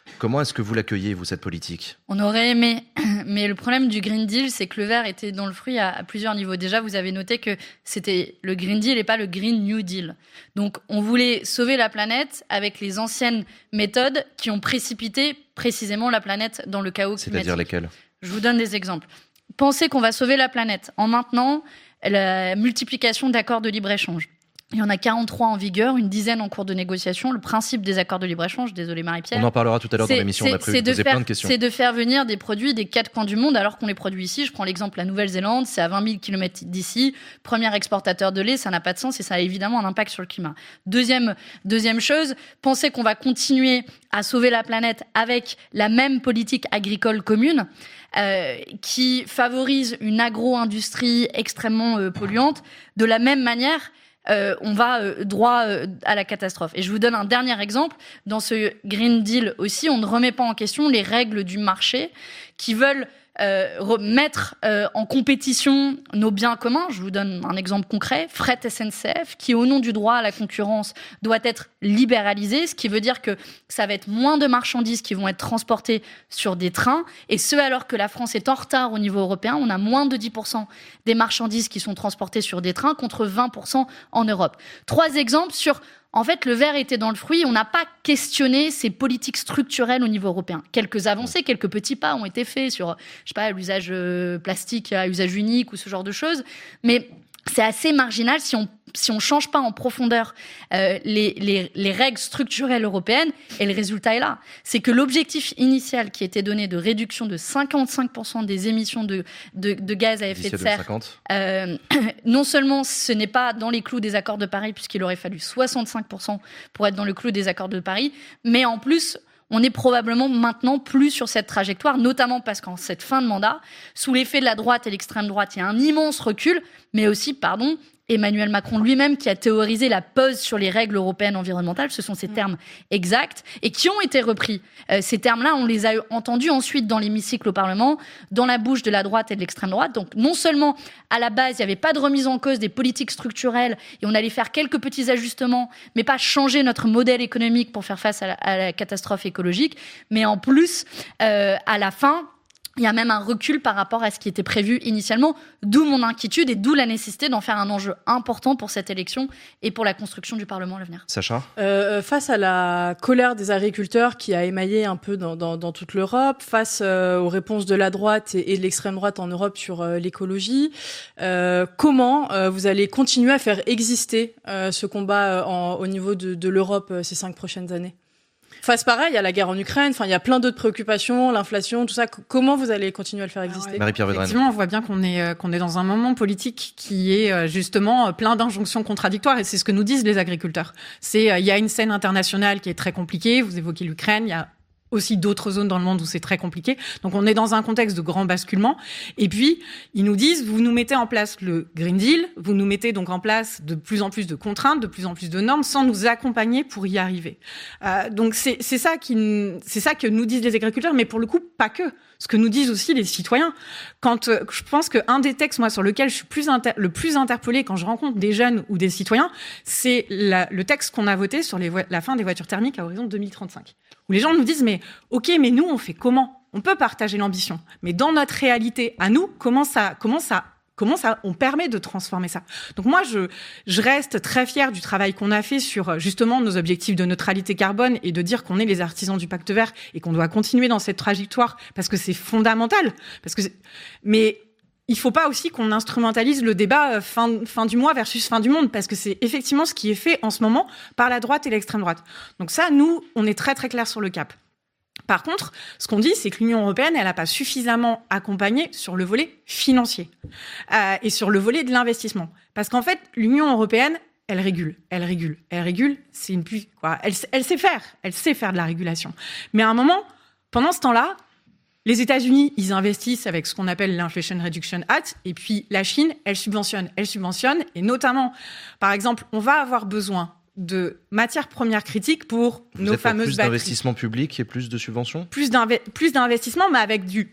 Comment est-ce que vous l'accueillez, vous, cette politique ? On aurait aimé, mais le problème du Green Deal, c'est que le vert était dans le fruit à, à plusieurs niveaux. Déjà, vous avez noté que c'était le Green Deal et pas le Green New Deal. Donc, on voulait sauver la planète avec les anciennes méthodes qui ont précipité précisément la planète dans le chaos climatique. C'est-à-dire lesquelles ? Je vous donne des exemples. Pensez qu'on va sauver la planète en maintenant la multiplication d'accords de libre-échange. Il y en a quarante-trois en vigueur, une dizaine en cours de négociation. Le principe des accords de libre-échange, désolé Marie-Pierre. On en parlera tout à l'heure dans l'émission, on a prévu de poser plein de questions. C'est de faire venir des produits des quatre coins du monde alors qu'on les produit ici. Je prends l'exemple de la Nouvelle-Zélande, c'est à vingt mille kilomètres d'ici. Premier exportateur de lait, ça n'a pas de sens et ça a évidemment un impact sur le climat. Deuxième, deuxième chose, pensez qu'on va continuer à sauver la planète avec la même politique agricole commune euh, qui favorise une agro-industrie extrêmement euh, polluante. De la même manière, Euh, on va euh, droit euh, à la catastrophe. Et je vous donne un dernier exemple. Dans ce Green Deal aussi, on ne remet pas en question les règles du marché qui veulent euh, mettre euh, en compétition nos biens communs. Je vous donne un exemple concret. Fret S N C F, qui au nom du droit à la concurrence doit être libéralisé, ce qui veut dire que ça va être moins de marchandises qui vont être transportées sur des trains, et ce alors que la France est en retard au niveau européen. On a moins de dix pour cent des marchandises qui sont transportées sur des trains contre vingt pour cent en Europe. Trois exemples sur... En fait, le vert était dans le fruit. On n'a pas questionné ces politiques structurelles au niveau européen. Quelques avancées, quelques petits pas ont été faits sur, je sais pas, l'usage plastique à usage unique ou ce genre de choses. Mais c'est assez marginal si on si on change pas en profondeur euh, les, les, les règles structurelles européennes, et le résultat est là. C'est que l'objectif initial qui était donné de réduction de cinquante-cinq pour cent des émissions de, de, de gaz à effet de serre, euh, non seulement ce n'est pas dans les clous des accords de Paris, puisqu'il aurait fallu soixante-cinq pour cent pour être dans le clou des accords de Paris, mais en plus... on est probablement maintenant plus sur cette trajectoire, notamment parce qu'en cette fin de mandat, sous l'effet de la droite et l'extrême droite, il y a un immense recul, mais aussi, pardon, Emmanuel Macron lui-même qui a théorisé la pause sur les règles européennes environnementales, ce sont ces termes exacts, et qui ont été repris. Euh, ces termes-là, on les a entendus ensuite dans l'hémicycle au Parlement, dans la bouche de la droite et de l'extrême droite. Donc non seulement, à la base, il n'y avait pas de remise en cause des politiques structurelles, et on allait faire quelques petits ajustements, mais pas changer notre modèle économique pour faire face à la, à la catastrophe écologique, mais en plus, euh, à la fin... il y a même un recul par rapport à ce qui était prévu initialement, d'où mon inquiétude et d'où la nécessité d'en faire un enjeu important pour cette élection et pour la construction du Parlement à l'avenir. Sacha ? euh, Face à la colère des agriculteurs qui a émaillé un peu dans, dans, dans toute l'Europe, face euh, aux réponses de la droite et, et de l'extrême droite en Europe sur euh, l'écologie, euh, comment euh, vous allez continuer à faire exister euh, ce combat euh, en, au niveau de, de l'Europe euh, ces cinq prochaines années ? Face pareil, il y a la guerre en Ukraine, enfin il y a plein d'autres préoccupations, l'inflation, tout ça. Comment vous allez continuer à le faire exister ? Ouais, Marie-Pierre Védrenne. Effectivement, on voit bien qu'on est qu'on est dans un moment politique qui est justement plein d'injonctions contradictoires, et c'est ce que nous disent les agriculteurs. C'est il y a une scène internationale qui est très compliquée. Vous évoquez l'Ukraine, il y a aussi d'autres zones dans le monde où c'est très compliqué. Donc on est dans un contexte de grand basculement. Et puis, ils nous disent, vous nous mettez en place le Green Deal, vous nous mettez donc en place de plus en plus de contraintes, de plus en plus de normes, sans nous accompagner pour y arriver. Euh, donc c'est, c'est ça qui, c'est ça que nous disent les agriculteurs, mais pour le coup, pas que. Ce que nous disent aussi les citoyens. Quand euh, je pense qu'un des textes, moi, sur lequel je suis plus inter- le plus interpellée quand je rencontre des jeunes ou des citoyens, c'est la, le texte qu'on a voté sur les vo- la fin des voitures thermiques à horizon deux mille trente-cinq. Où les gens nous disent, mais ok, mais nous, on fait comment ? On peut partager l'ambition, mais dans notre réalité, à nous, comment ça, comment ça, comment ça, on permet de transformer ça ? Donc moi, je, je reste très fière du travail qu'on a fait sur justement nos objectifs de neutralité carbone et de dire qu'on est les artisans du Pacte Vert et qu'on doit continuer dans cette trajectoire parce que c'est fondamental. Parce que, c'est... mais il faut pas aussi qu'on instrumentalise le débat fin, fin du mois versus fin du monde, parce que c'est effectivement ce qui est fait en ce moment par la droite et l'extrême droite. Donc ça, nous, on est très très clair sur le cap. Par contre, ce qu'on dit, c'est que l'Union européenne, elle n'a pas suffisamment accompagné sur le volet financier euh, et sur le volet de l'investissement. Parce qu'en fait, l'Union européenne, elle régule, elle régule, elle régule, c'est une pluie, quoi. Elle, elle sait faire, elle sait faire de la régulation. Mais à un moment, pendant ce temps-là, les États-Unis, ils investissent avec ce qu'on appelle l'Inflation Reduction Act, et puis la Chine, elle subventionne, elle subventionne, et notamment, par exemple, on va avoir besoin de matières premières critiques pour Vous nos êtes fameuses plus batteries. D'investissement public et plus de subventions ? Plus, d'inve- plus d'investissement, mais avec du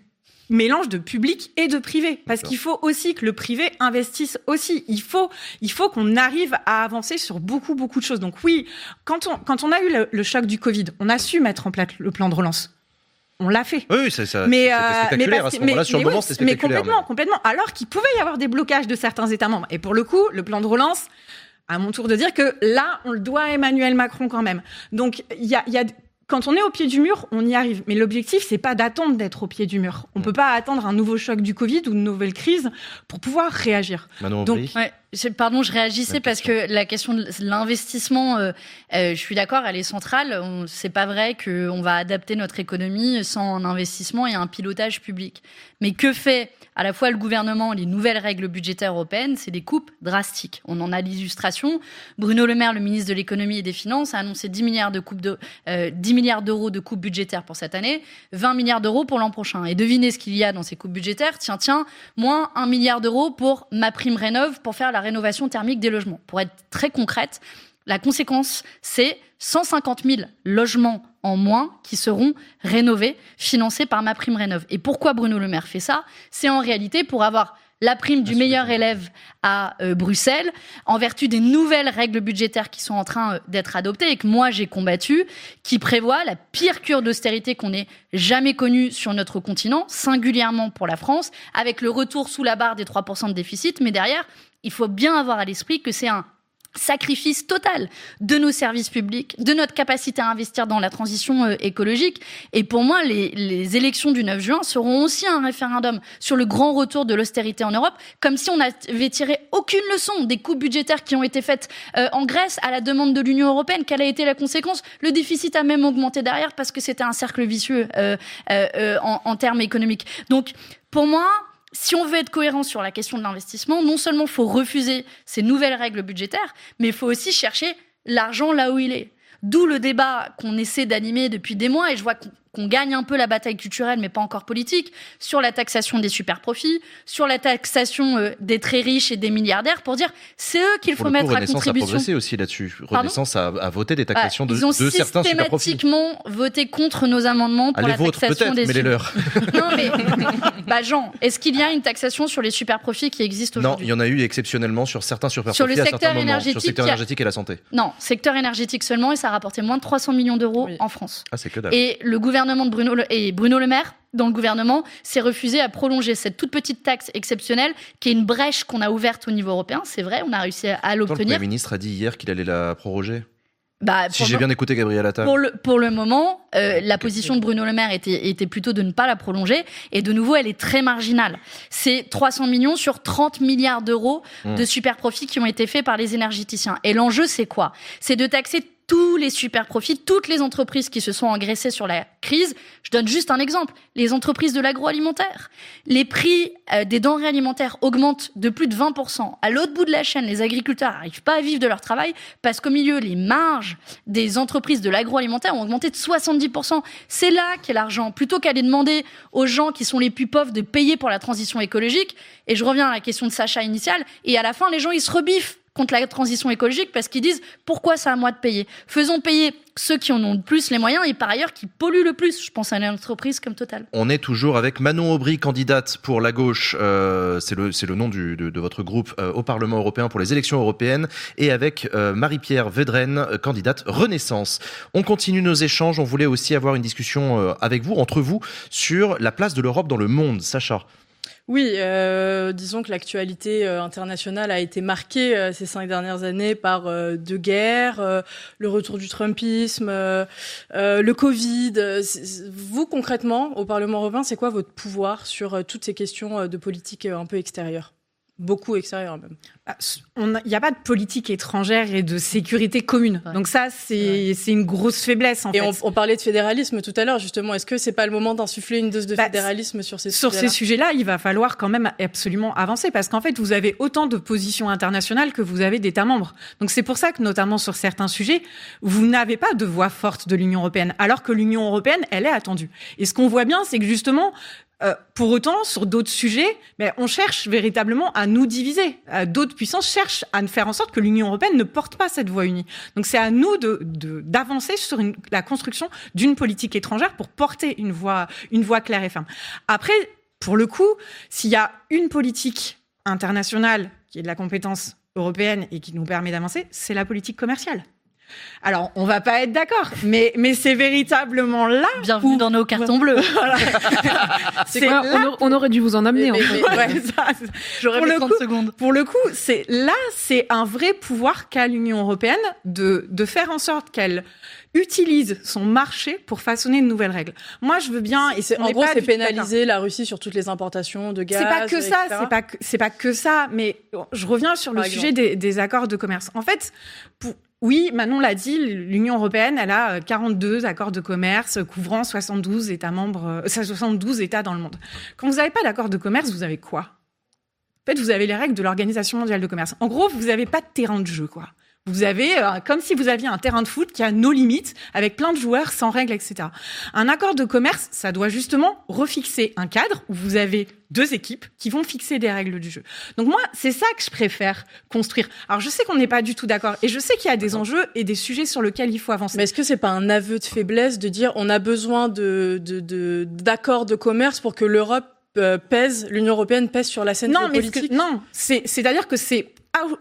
mélange de public et de privé. Parce qu'il faut aussi que le privé investisse aussi. Il faut, il faut qu'on arrive à avancer sur beaucoup, beaucoup de choses. Donc oui, quand on, quand on a eu le, le choc du Covid, on a su mettre en place le plan de relance. On l'a fait. Oui, c'est ça. Mais, c'était spectaculaire euh, à ce moment-là. Mais, sur mais le moment, oui, c'était mais spectaculaire. complètement, mais... complètement. Alors qu'il pouvait y avoir des blocages de certains États membres. Et pour le coup, le plan de relance, à mon tour de dire que là, on le doit à Emmanuel Macron quand même. Donc, il y a, il y a, quand on est au pied du mur, on y arrive. Mais l'objectif, c'est pas d'attendre d'être au pied du mur. On mmh. peut pas attendre un nouveau choc du Covid ou une nouvelle crise pour pouvoir réagir. Manon Donc, ouais, je, pardon, je réagissais Même parce question. que la question de l'investissement, euh, euh, je suis d'accord, elle est centrale. On, c'est pas vrai qu'on va adapter notre économie sans un investissement et un pilotage public. Mais que fait à la fois le gouvernement, les nouvelles règles budgétaires européennes, c'est des coupes drastiques. On en a l'illustration. Bruno Le Maire, le ministre de l'économie et des finances, a annoncé dix milliards de coupes de, euh, dix milliards d'euros de coupes budgétaires pour cette année, vingt milliards d'euros pour l'an prochain. Et devinez ce qu'il y a dans ces coupes budgétaires. Tiens, tiens, moins un milliard d'euros pour MaPrimeRénov', pour faire la rénovation thermique des logements. Pour être très concrète, la conséquence, c'est cent cinquante mille logements en moins qui seront rénovés, financés par MaPrimeRénov'. Et pourquoi Bruno Le Maire fait ça ? C'est en réalité pour avoir la prime du meilleur élève à euh, Bruxelles, en vertu des nouvelles règles budgétaires qui sont en train euh, d'être adoptées et que moi j'ai combattu, qui prévoient la pire cure d'austérité qu'on ait jamais connue sur notre continent, singulièrement pour la France, avec le retour sous la barre des trois pour cent de déficit. Mais derrière, il faut bien avoir à l'esprit que c'est un sacrifice total de nos services publics, de notre capacité à investir dans la transition euh, écologique. Et pour moi, les, les élections du neuf juin seront aussi un référendum sur le grand retour de l'austérité en Europe, comme si on n'avait tiré aucune leçon des coupes budgétaires qui ont été faites euh, en Grèce à la demande de l'Union européenne. Quelle a été la conséquence ? Le déficit a même augmenté derrière parce que c'était un cercle vicieux euh, euh, euh, en, en termes économiques. Donc, pour moi, si on veut être cohérent sur la question de l'investissement, non seulement il faut refuser ces nouvelles règles budgétaires, mais il faut aussi chercher l'argent là où il est. D'où le débat qu'on essaie d'animer depuis des mois, et je vois qu'on qu'on gagne un peu la bataille culturelle, mais pas encore politique, sur la taxation des super-profits, sur la taxation euh, des très riches et des milliardaires, pour dire c'est eux qu'il faut mettre à contribution. Renaissance a progressé aussi là-dessus. Renaissance a, a voté des taxations bah, de, de certains super-profits. Ils ont systématiquement voté contre nos amendements pour ah, les la vôtres, taxation des... mais les leurs. Non, mais... bah, Jean, est-ce qu'il y a une taxation sur les super-profits qui existe aujourd'hui ? Non, il y en a eu exceptionnellement sur certains super-profits sur le à secteur certains moments. énergétique, sur le secteur énergétique et la santé. Non, secteur énergétique seulement, et ça a rapporté moins de trois cents millions d'euros oui. en France. Ah, c'est que dalle. Et le gouvernement de Bruno Le... et Bruno Le Maire, dans le gouvernement, s'est refusé à prolonger cette toute petite taxe exceptionnelle, qui est une brèche qu'on a ouverte au niveau européen. C'est vrai, on a réussi à l'obtenir. Le Premier ministre a dit hier qu'il allait la proroger. Bah, si j'ai bien écouté Gabriel Attal. Pour le, pour le moment, euh, la position de Bruno Le Maire était, était plutôt de ne pas la prolonger. Et de nouveau, elle est très marginale. C'est trois cents millions sur trente milliards d'euros mmh. de super-profits qui ont été faits par les énergéticiens. Et l'enjeu, c'est quoi ? C'est de taxer tous les super-profits, toutes les entreprises qui se sont engraissées sur la crise. Je donne juste un exemple. Les entreprises de l'agroalimentaire. Les prix euh, des denrées alimentaires augmentent de plus de vingt pour cent. À l'autre bout de la chaîne, les agriculteurs n'arrivent pas à vivre de leur travail parce qu'au milieu, les marges des entreprises de l'agroalimentaire ont augmenté de soixante-dix pour cent. C'est là qu'est l'argent. Plutôt qu'aller demander aux gens qui sont les plus pauvres de payer pour la transition écologique. Et je reviens à la question de Sacha initiale. Et à la fin, les gens, ils se rebiffent contre la transition écologique parce qu'ils disent pourquoi c'est à moi de payer. Faisons payer ceux qui en ont le plus les moyens et par ailleurs qui polluent le plus. Je pense à une entreprise comme Total. On est toujours avec Manon Aubry, candidate pour la gauche, euh, c'est le c'est le nom du, de, de votre groupe euh, au Parlement européen pour les élections européennes, et avec euh, Marie-Pierre Védrenne, candidate Renaissance. On continue nos échanges. On voulait aussi avoir une discussion euh, avec vous, entre vous, sur la place de l'Europe dans le monde. Sacha. Oui, euh, disons que l'actualité euh, internationale a été marquée euh, ces cinq dernières années par euh, deux guerres, euh, le retour du Trumpisme, euh, euh, le Covid. Vous, concrètement, au Parlement européen, c'est quoi votre pouvoir sur euh, toutes ces questions euh, de politique euh, un peu extérieure ? Beaucoup extérieure même. Il n'y a pas de politique étrangère et de sécurité commune. Ouais. Donc ça, c'est ouais. c'est une grosse faiblesse en et fait. Et on, on parlait de fédéralisme tout à l'heure justement. Est-ce que c'est pas le moment d'insuffler une dose de bah, fédéralisme sur ces sur sujets-là ? Sur ces sujets-là, il va falloir quand même absolument avancer parce qu'en fait, vous avez autant de positions internationales que vous avez d'États membres. Donc c'est pour ça que notamment sur certains sujets, vous n'avez pas de voix forte de l'Union européenne, alors que l'Union européenne, elle est attendue. Et ce qu'on voit bien, c'est que justement, Euh, pour autant, sur d'autres sujets, mais on cherche véritablement à nous diviser. Euh, d'autres puissances cherchent à faire en sorte que l'Union européenne ne porte pas cette voix unie. Donc c'est à nous de, de, d'avancer sur une, la construction d'une politique étrangère pour porter une voix, une voix claire et ferme. Après, pour le coup, s'il y a une politique internationale qui est de la compétence européenne et qui nous permet d'avancer, c'est la politique commerciale. Alors, on va pas être d'accord, mais, mais c'est véritablement là. Bienvenue où... dans nos cartons bleus. Voilà. c'est c'est quoi, là... on, on aurait dû vous en amener, mais, en fait. Ouais, ça, J'aurais pour mis le trente coup, secondes. Pour le coup, c'est, là, c'est un vrai pouvoir qu'a l'Union européenne de, de faire en sorte qu'elle utilise son marché pour façonner de nouvelles règles. Moi, je veux bien. Et c'est, en gros, c'est pénaliser la Russie sur toutes les importations de gaz. C'est pas que et ça. cetera. C'est pas que, c'est pas que ça. Mais je reviens sur le Par sujet des, des accords de commerce. En fait, pour, oui, Manon l'a dit, l'Union européenne, elle a quarante-deux accords de commerce couvrant soixante-douze États membres, soixante-douze États dans le monde. Quand vous n'avez pas d'accord de commerce, vous avez quoi ? En fait, vous avez les règles de l'Organisation mondiale de commerce. En gros, vous n'avez pas de terrain de jeu, quoi. Vous avez, euh, comme si vous aviez un terrain de foot qui a nos limites, avec plein de joueurs, sans règles, et cetera. Un accord de commerce, ça doit justement refixer un cadre où vous avez deux équipes qui vont fixer des règles du jeu. Donc moi, c'est ça que je préfère construire. Alors je sais qu'on n'est pas du tout d'accord, et je sais qu'il y a des enjeux et des sujets sur lesquels il faut avancer. Mais est-ce que c'est pas un aveu de faiblesse de dire on a besoin de, de, de, d'accords de commerce pour que l'Europe euh, pèse, l'Union européenne pèse sur la scène non, géopolitique ? Mais que, non, c'est, c'est-à-dire que c'est...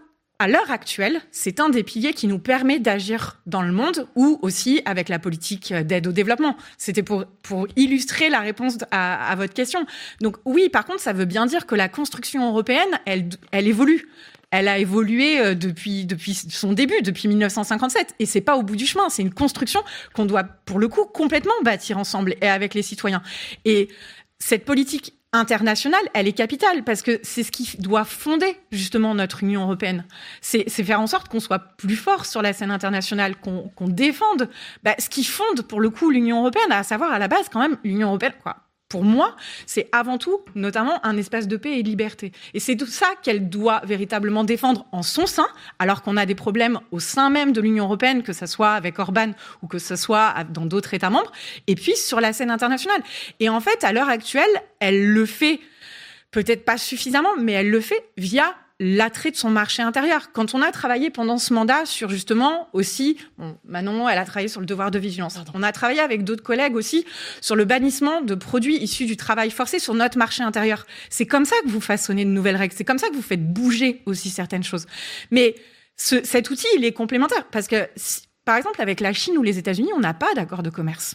À l'heure actuelle, c'est un des piliers qui nous permet d'agir dans le monde ou aussi avec la politique d'aide au développement. C'était pour, pour illustrer la réponse à, à votre question. Donc oui, par contre, ça veut bien dire que la construction européenne, elle, elle évolue. Elle a évolué depuis, depuis son début, depuis dix-neuf cent cinquante-sept. Et c'est pas au bout du chemin. C'est une construction qu'on doit, pour le coup, complètement bâtir ensemble et avec les citoyens. Et cette politique internationale, elle est capitale parce que c'est ce qui doit fonder justement notre Union européenne. C'est, c'est faire en sorte qu'on soit plus fort sur la scène internationale, qu'on, qu'on défende bah, ce qui fonde pour le coup l'Union européenne, à savoir à la base quand même l'Union européenne, quoi. Pour moi, c'est avant tout, notamment, un espace de paix et de liberté. Et c'est tout ça qu'elle doit véritablement défendre en son sein, alors qu'on a des problèmes au sein même de l'Union européenne, que ce soit avec Orban ou que ce soit dans d'autres États membres, et puis sur la scène internationale. Et en fait, à l'heure actuelle, elle le fait, peut-être pas suffisamment, mais elle le fait via l'attrait de son marché intérieur. Quand on a travaillé pendant ce mandat sur justement aussi, bon, Manon, elle a travaillé sur le devoir de vigilance. Pardon. On a travaillé avec d'autres collègues aussi sur le bannissement de produits issus du travail forcé sur notre marché intérieur. C'est comme ça que vous façonnez de nouvelles règles. C'est comme ça que vous faites bouger aussi certaines choses. Mais ce, cet outil, il est complémentaire parce que, si, par exemple, avec la Chine ou les États-Unis, on n'a pas d'accord de commerce.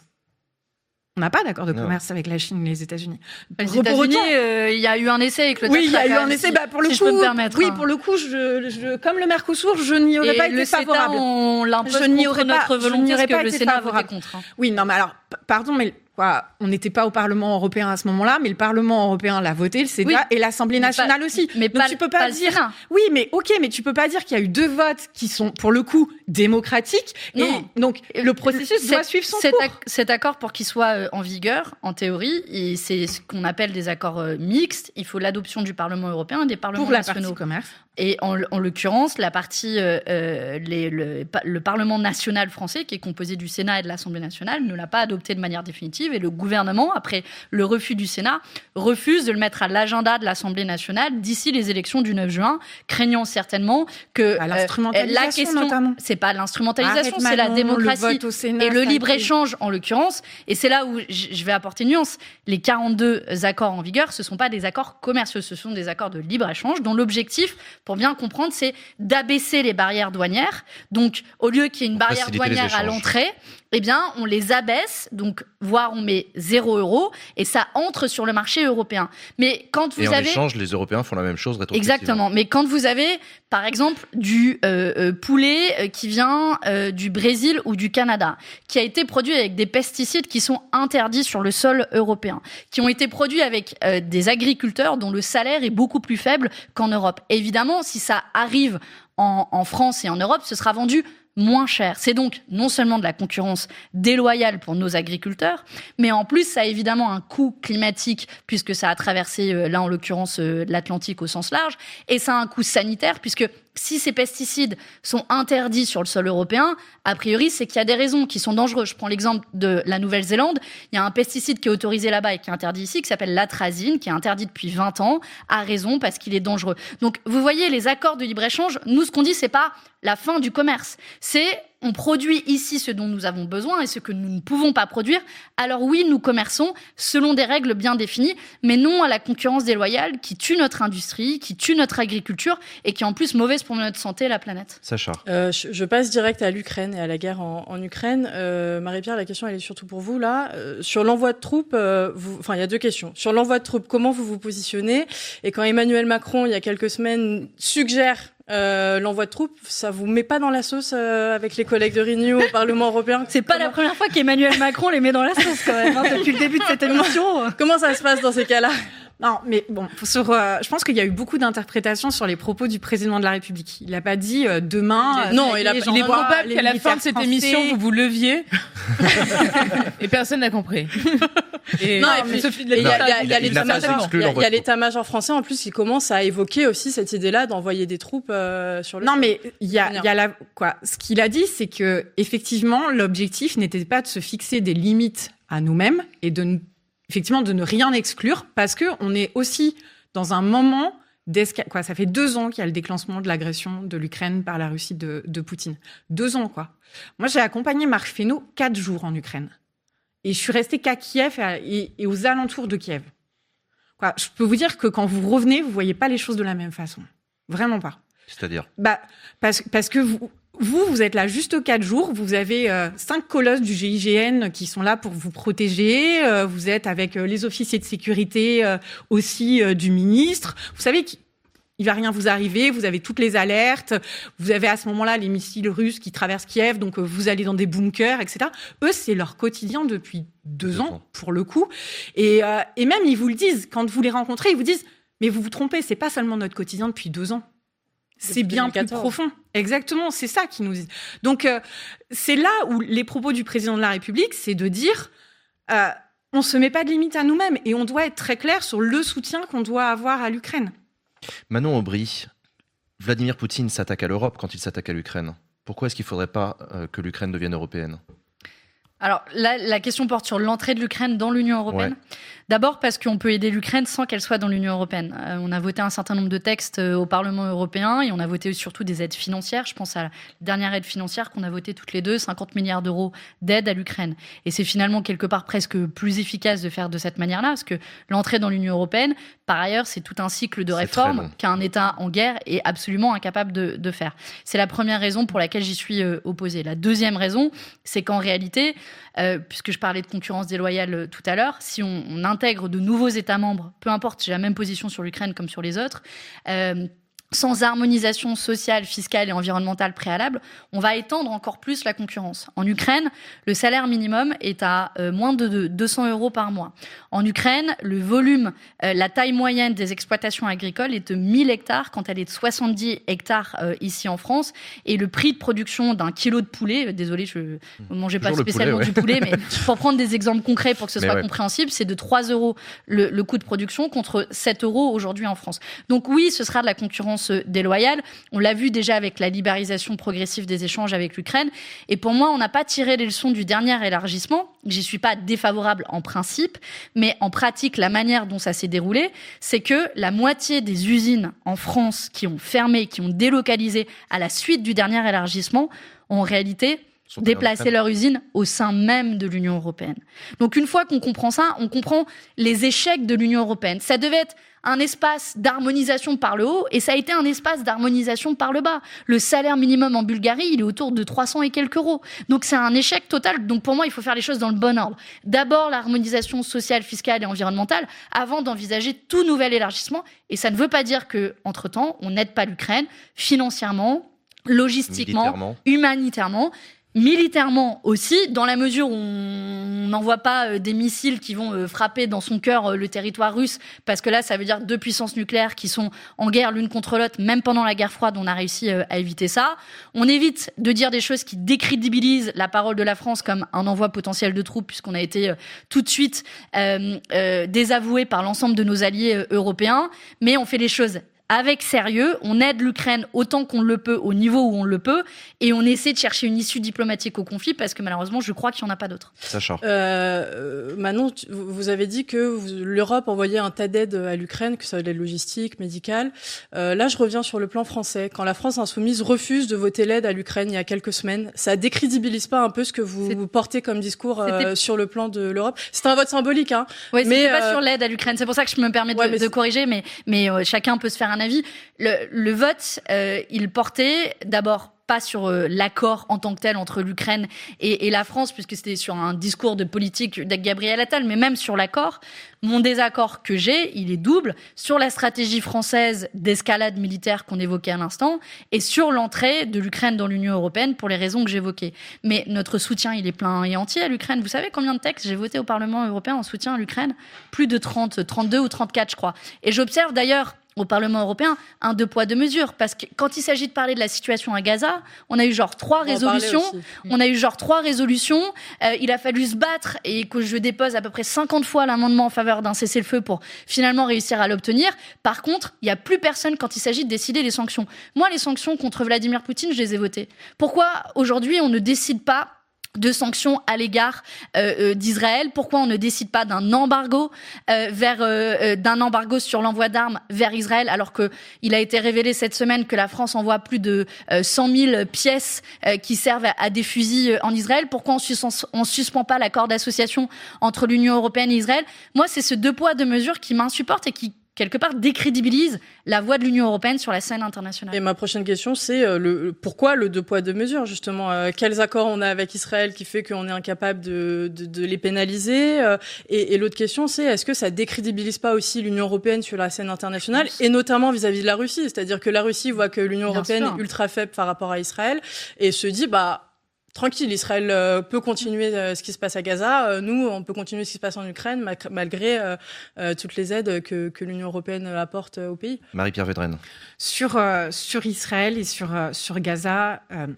On n'a pas d'accord de commerce non. avec la Chine et les États-Unis. Les États-Unis, il euh, y a eu un essai avec le Oui, il y a eu un essai. Si, bah, pour le si coup, je peux me permettre. Oui, hein. pour le coup, je, je, comme le Mercosur, je n'y aurais et pas été favorable. Le CETA, on l'impose contre notre volonté parce que le Sénat a voté contre. Hein. Oui, non, mais alors, p- pardon, mais quoi, on n'était pas au Parlement européen à ce moment-là, mais le Parlement européen l'a voté, le Sénat oui, et l'Assemblée nationale pas, aussi. Mais donc pas, tu peux pas, pas dire. Oui, mais ok, mais tu peux pas dire qu'il y a eu deux votes qui sont pour le coup démocratiques. Non. Et donc le processus cet, doit suivre son cet cours. Ac- cet accord, pour qu'il soit en vigueur, en théorie, et c'est ce qu'on appelle des accords mixtes. Il faut l'adoption du Parlement européen et des parlements pour la nationaux. Partie commerce. Et en, en l'occurrence, la partie, euh, les, le, le Parlement national français, qui est composé du Sénat et de l'Assemblée nationale, ne l'a pas adopté de manière définitive. Et le gouvernement, après le refus du Sénat, refuse de le mettre à l'agenda de l'Assemblée nationale d'ici les élections du neuf juin, craignant certainement que à l'instrumentalisation, euh, la question, notamment. c'est pas l'instrumentalisation, Arrête c'est Manon, la démocratie le Sénat, et le libre fait... échange en l'occurrence. Et c'est là où je vais apporter une nuance. Les quarante-deux accords en vigueur, ce sont pas des accords commerciaux, ce sont des accords de libre échange dont l'objectif, pour bien comprendre, c'est d'abaisser les barrières douanières. Donc, au lieu qu'il y ait une barrière douanière à l'entrée, eh bien, on les abaisse, donc, voire on met zéro euro, et ça entre sur le marché européen. Mais quand vous et en avez... échange, les Européens font la même chose rétrospectivement. Exactement. Mais quand vous avez, par exemple, du euh, euh, poulet qui vient euh, du Brésil ou du Canada, qui a été produit avec des pesticides qui sont interdits sur le sol européen, qui ont été produits avec euh, des agriculteurs dont le salaire est beaucoup plus faible qu'en Europe. Évidemment, si ça arrive en, en France et en Europe, ce sera vendu moins cher. C'est donc non seulement de la concurrence déloyale pour nos agriculteurs, mais en plus, ça a évidemment un coût climatique, puisque ça a traversé, euh, là en l'occurrence, euh, l'Atlantique au sens large, et ça a un coût sanitaire, puisque si ces pesticides sont interdits sur le sol européen, a priori, c'est qu'il y a des raisons qui sont dangereuses. Je prends l'exemple de la Nouvelle-Zélande. Il y a un pesticide qui est autorisé là-bas et qui est interdit ici, qui s'appelle l'atrazine, qui est interdit depuis vingt ans, à raison, parce qu'il est dangereux. Donc, vous voyez, les accords de libre-échange, nous, ce qu'on dit, c'est pas la fin du commerce. C'est, on produit ici ce dont nous avons besoin et ce que nous ne pouvons pas produire, alors oui, nous commerçons selon des règles bien définies, mais non à la concurrence déloyale qui tue notre industrie, qui tue notre agriculture et qui est en plus mauvaise pour notre santé et la planète. Sacha. Euh, je, je passe direct à l'Ukraine et à la guerre en, en Ukraine. Euh, Marie-Pierre, la question elle est surtout pour vous là. Euh, sur l'envoi de troupes, euh, vous, enfin il y a deux questions. Sur l'envoi de troupes, comment vous vous positionnez ? Et quand Emmanuel Macron, il y a quelques semaines, suggère Euh, l'envoi de troupes, ça vous met pas dans la sauce euh, avec les collègues de Renew au Parlement européen ? C'est pas Comment... la première fois qu'Emmanuel Macron les met dans la sauce quand même, hein, depuis le début de cette émission. Comment ça se passe dans ces cas-là ? Non, mais bon, sur, euh, je pense qu'il y a eu beaucoup d'interprétations sur les propos du président de la République. Il n'a pas dit euh, demain. Euh, non, il, a, il est probable qu'à la fin de cette français... émission, vous vous leviez et personne n'a compris. Et non, et puis Sophie de l'état-major. Il y a, y a l'état-major français en plus qui commence à évoquer aussi cette idée-là d'envoyer des troupes euh, sur le. Non, mais il y a, il y a la quoi. Ce qu'il a dit, c'est que effectivement, l'objectif n'était pas de se fixer des limites à nous-mêmes et de ne effectivement, de ne rien exclure, parce que on est aussi dans un moment d'escalade. Quoi, ça fait deux ans qu'il y a le déclenchement de l'agression de l'Ukraine par la Russie de, de Poutine. Deux ans, quoi. Moi, j'ai accompagné Marc Fesneau quatre jours en Ukraine. Et je suis restée qu'à Kiev et, et aux alentours de Kiev. Quoi, je peux vous dire que quand vous revenez, vous voyez pas les choses de la même façon. Vraiment pas. C'est-à-dire ? Bah, parce, parce que vous... Vous, vous êtes là juste quatre jours. Vous avez euh, cinq colosses du G I G N qui sont là pour vous protéger. Euh, vous êtes avec euh, les officiers de sécurité euh, aussi euh, du ministre. Vous savez qu'il va rien vous arriver. Vous avez toutes les alertes. Vous avez à ce moment-là les missiles russes qui traversent Kiev. Donc, euh, vous allez dans des bunkers, et cetera. Eux, c'est leur quotidien depuis deux, deux ans, ans, pour le coup. Et, euh, et même, ils vous le disent. Quand vous les rencontrez, ils vous disent « Mais vous vous trompez, c'est pas seulement notre quotidien depuis deux ans. » C'est bien plus profond. Exactement, c'est ça qui nous dit. Donc, euh, c'est là où les propos du président de la République, c'est de dire euh, on se met pas de limite à nous-mêmes et on doit être très clair sur le soutien qu'on doit avoir à l'Ukraine. Manon Aubry, Vladimir Poutine s'attaque à l'Europe quand il s'attaque à l'Ukraine. Pourquoi est-ce qu'il ne faudrait pas euh, que l'Ukraine devienne européenne ? Alors là, la question porte sur l'entrée de l'Ukraine dans l'Union européenne. Ouais. D'abord parce qu'on peut aider l'Ukraine sans qu'elle soit dans l'Union européenne. Euh, on a voté un certain nombre de textes euh, au Parlement européen et on a voté surtout des aides financières. Je pense à la dernière aide financière qu'on a votée toutes les deux, cinquante milliards d'euros d'aide à l'Ukraine. Et c'est finalement quelque part presque plus efficace de faire de cette manière-là, parce que l'entrée dans l'Union européenne, par ailleurs, c'est tout un cycle de réformes qu'un État en guerre est absolument incapable de, de faire. C'est la première raison pour laquelle j'y suis euh, opposée. La deuxième raison, c'est qu'en réalité, euh, puisque je parlais de concurrence déloyale euh, tout à l'heure, si on, on intègre de nouveaux États membres, peu importe, j'ai la même position sur l'Ukraine comme sur les autres, euh, sans harmonisation sociale, fiscale et environnementale préalable, on va étendre encore plus la concurrence. En Ukraine, le salaire minimum est à euh, moins de deux cents euros par mois. En Ukraine, le volume, euh, la taille moyenne des exploitations agricoles est de mille hectares quand elle est de soixante-dix hectares euh, ici en France. Et le prix de production d'un kilo de poulet, euh, désolé, je ne mangeais pas spécialement poulet, ouais. du poulet, mais pour prendre des exemples concrets pour que ce mais soit ouais. compréhensible, c'est de trois euros le, le coût de production contre sept euros aujourd'hui en France. Donc oui, ce sera de la concurrence déloyale. On l'a vu déjà avec la libéralisation progressive des échanges avec l'Ukraine. Et pour moi, on n'a pas tiré les leçons du dernier élargissement. J'y suis pas défavorable en principe, mais en pratique, la manière dont ça s'est déroulé, c'est que la moitié des usines en France qui ont fermé, qui ont délocalisé à la suite du dernier élargissement, ont en réalité déplacer leur usine au sein même de l'Union européenne. Donc une fois qu'on comprend ça, on comprend les échecs de l'Union européenne. Ça devait être un espace d'harmonisation par le haut et ça a été un espace d'harmonisation par le bas. Le salaire minimum en Bulgarie, il est autour de trois cents et quelques euros. Donc c'est un échec total. Donc pour moi, il faut faire les choses dans le bon ordre. D'abord l'harmonisation sociale, fiscale et environnementale avant d'envisager tout nouvel élargissement. Et ça ne veut pas dire que, entre-temps, on n'aide pas l'Ukraine financièrement, logistiquement, humanitairement. Militairement aussi, dans la mesure où on n'envoie pas des missiles qui vont frapper dans son cœur le territoire russe, parce que là, ça veut dire deux puissances nucléaires qui sont en guerre l'une contre l'autre, même pendant la guerre froide, on a réussi à éviter ça. On évite de dire des choses qui décrédibilisent la parole de la France comme un envoi potentiel de troupes, puisqu'on a été tout de suite euh, euh, désavoué par l'ensemble de nos alliés européens, mais on fait les choses avec sérieux, on aide l'Ukraine autant qu'on le peut, au niveau où on le peut, et on essaie de chercher une issue diplomatique au conflit, parce que malheureusement, je crois qu'il n'y en a pas d'autre. Sacha. Euh, Manon, tu, vous avez dit que vous, l'Europe envoyait un tas d'aides à l'Ukraine, que ça allait logistique, médicale. Euh, là, je reviens sur le plan français. Quand la France insoumise refuse de voter l'aide à l'Ukraine il y a quelques semaines, ça décrédibilise pas un peu ce que vous, vous portez comme discours euh, sur le plan de l'Europe? C'est un vote symbolique, hein. Oui, mais c'était pas euh... sur l'aide à l'Ukraine. C'est pour ça que je me permets de, ouais, mais de corriger, mais, mais euh, chacun peut se faire un avis. Le, le vote, euh, il portait d'abord pas sur euh, l'accord en tant que tel entre l'Ukraine et, et la France, puisque c'était sur un discours de politique de Gabriel Attal, mais même sur l'accord, mon désaccord que j'ai, il est double, sur la stratégie française d'escalade militaire qu'on évoquait à l'instant, et sur l'entrée de l'Ukraine dans l'Union européenne pour les raisons que j'évoquais. Mais notre soutien, il est plein et entier à l'Ukraine. Vous savez combien de textes j'ai voté au Parlement européen en soutien à l'Ukraine? Plus de trente, trente-deux ou trente-quatre, je crois. Et j'observe d'ailleurs au Parlement européen, un deux poids, deux mesures. Parce que quand il s'agit de parler de la situation à Gaza, on a eu genre trois on résolutions. On a eu genre trois résolutions. Euh, il a fallu se battre et que je dépose à peu près cinquante fois l'amendement en faveur d'un cessez-le-feu pour finalement réussir à l'obtenir. Par contre, il n'y a plus personne quand il s'agit de décider les sanctions. Moi, les sanctions contre Vladimir Poutine, je les ai votées. Pourquoi aujourd'hui on ne décide pas de sanctions à l'égard euh, euh, d'Israël? Pourquoi on ne décide pas d'un embargo euh, vers euh, euh, d'un embargo sur l'envoi d'armes vers Israël, alors que il a été révélé cette semaine que la France envoie plus de euh, cent mille pièces euh, qui servent à, à des fusils en Israël? Pourquoi on, sus- on suspend pas l'accord d'association entre l'Union européenne et Israël? Moi, c'est ce deux poids deux mesures qui m'insupporte et qui quelque part décrédibilise la voix de l'Union européenne sur la scène internationale. Et ma prochaine question, c'est euh, le pourquoi le deux poids deux mesures, justement. Euh, quels accords on a avec Israël qui fait qu'on est incapable de, de, de les pénaliser euh, Et, et l'autre question, c'est est-ce que ça décrédibilise pas aussi l'Union européenne sur la scène internationale, et notamment vis-à-vis de la Russie? C'est-à-dire que la Russie voit que l'Union Bien européenne sûr. est ultra faible par rapport à Israël et se dit, bah tranquille, Israël euh, peut continuer euh, ce qui se passe à Gaza. Euh, nous, on peut continuer ce qui se passe en Ukraine ma- malgré euh, euh, toutes les aides que, que l'Union européenne apporte euh, au pays. Marie-Pierre Védrenne. Sur, euh, sur Israël et sur, euh, sur Gaza, euh,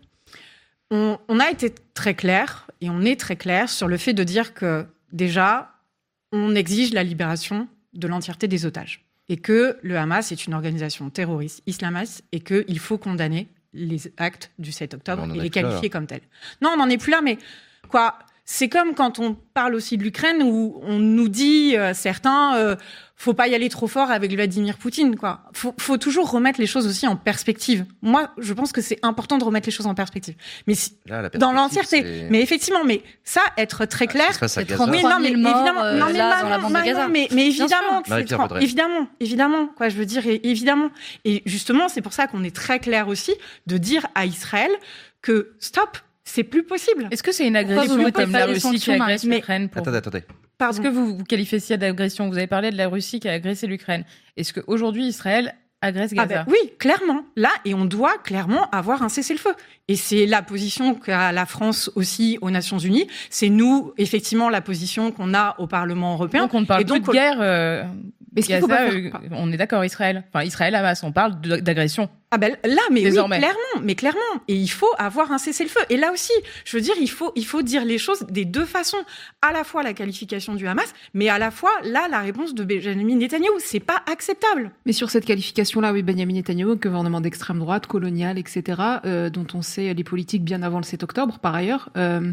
on, on a été très clair, et on est très clair sur le fait de dire que, déjà, on exige la libération de l'entièreté des otages. Et que le Hamas est une organisation terroriste islamiste et qu'il faut condamner les actes du sept octobre et les qualifier comme tels. Non, on n'en est plus là, mais quoi, c'est comme quand on parle aussi de l'Ukraine où on nous dit, euh, certains, euh, faut pas y aller trop fort avec Vladimir Poutine, quoi. Faut, faut toujours remettre les choses aussi en perspective. Moi, je pense que c'est important de remettre les choses en perspective. Mais si, là, la dans l'entièreté. C'est... Mais effectivement, mais ça, être très clair. Ah, c'est oui, non, mais évidemment, euh, non, mais, là, non, dans la bande non, de Gaza. non, mais, mais évidemment, Marie c'est, évidemment, évidemment, quoi, je veux dire, évidemment. Et justement, c'est pour ça qu'on est très clair aussi de dire à Israël que stop, c'est plus possible. Est-ce que c'est une agression comme la Russie qui agresse l'Ukraine pour... Attendez, attendez. Pardon. Est-ce que vous, vous qualifiez ça d'agression? Vous avez parlé de la Russie qui a agressé l'Ukraine. Est-ce qu'aujourd'hui, Israël agresse Gaza? Ah ben, oui, clairement. Là, et on doit clairement avoir un cessez-le-feu. Et c'est la position qu'a la France aussi aux Nations Unies. C'est nous, effectivement, la position qu'on a au Parlement européen. Donc on ne parle et donc, plus de guerre. Euh, Gaza, faut pas euh, on est d'accord, Israël. Enfin, Israël, Hamas, on parle de, d'agression. Ah ben là, mais Désormais. oui, clairement, mais clairement. Et il faut avoir un cessez-le-feu. Et là aussi, je veux dire, il faut, il faut dire les choses des deux façons. À la fois la qualification du Hamas, mais à la fois, là, la réponse de Benjamin Netanyahou. C'est pas acceptable. Mais sur cette qualification-là, oui, Benjamin Netanyahou, gouvernement d'extrême droite, colonial, et cetera, euh, dont on sait les politiques bien avant le sept octobre, par ailleurs, euh,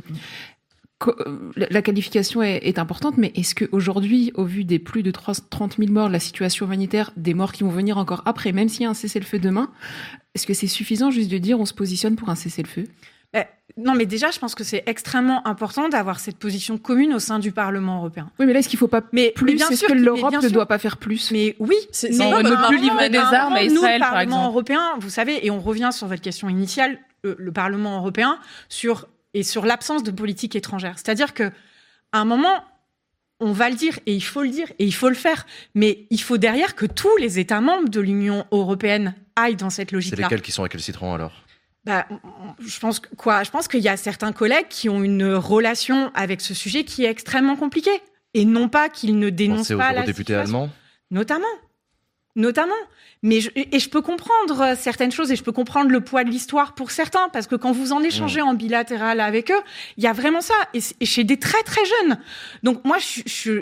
la qualification est, est importante, mais est-ce qu'aujourd'hui, au vu des plus de trente mille morts, la situation humanitaire, des morts qui vont venir encore après, même s'il y a un cessez-le-feu demain, est-ce que c'est suffisant juste de dire on se positionne pour un cessez-le-feu ? Eh, non, mais déjà, je pense que c'est extrêmement important d'avoir cette position commune au sein du Parlement européen. Oui, mais là, est-ce qu'il ne faut pas mais, plus? Mais bien Est-ce sûr, que l'Europe ne sûr. doit pas faire plus? Mais oui, c'est, c'est non, on ne plus livrer des armes à Israël, nous, par exemple. Le Parlement européen, vous savez, et on revient sur votre question initiale, le, le Parlement européen, sur... et sur l'absence de politique étrangère. C'est-à-dire qu'à un moment, on va le dire, et il faut le dire, et il faut le faire, mais il faut derrière que tous les États membres de l'Union européenne aillent dans cette logique-là. C'est lesquels qui sont récalcitrants alors ? Bah, je pense que, quoi, je pense qu'il y a certains collègues qui ont une relation avec ce sujet qui est extrêmement compliquée, et non pas qu'ils ne dénoncent Pensez pas aux la députés situation. allemands ? Notamment. Notamment. Mais je, et je peux comprendre certaines choses et je peux comprendre le poids de l'histoire pour certains, parce que quand vous en échangez mmh. en bilatéral avec eux, il y a vraiment ça, et, et chez des très très jeunes. Donc moi, je, je, je,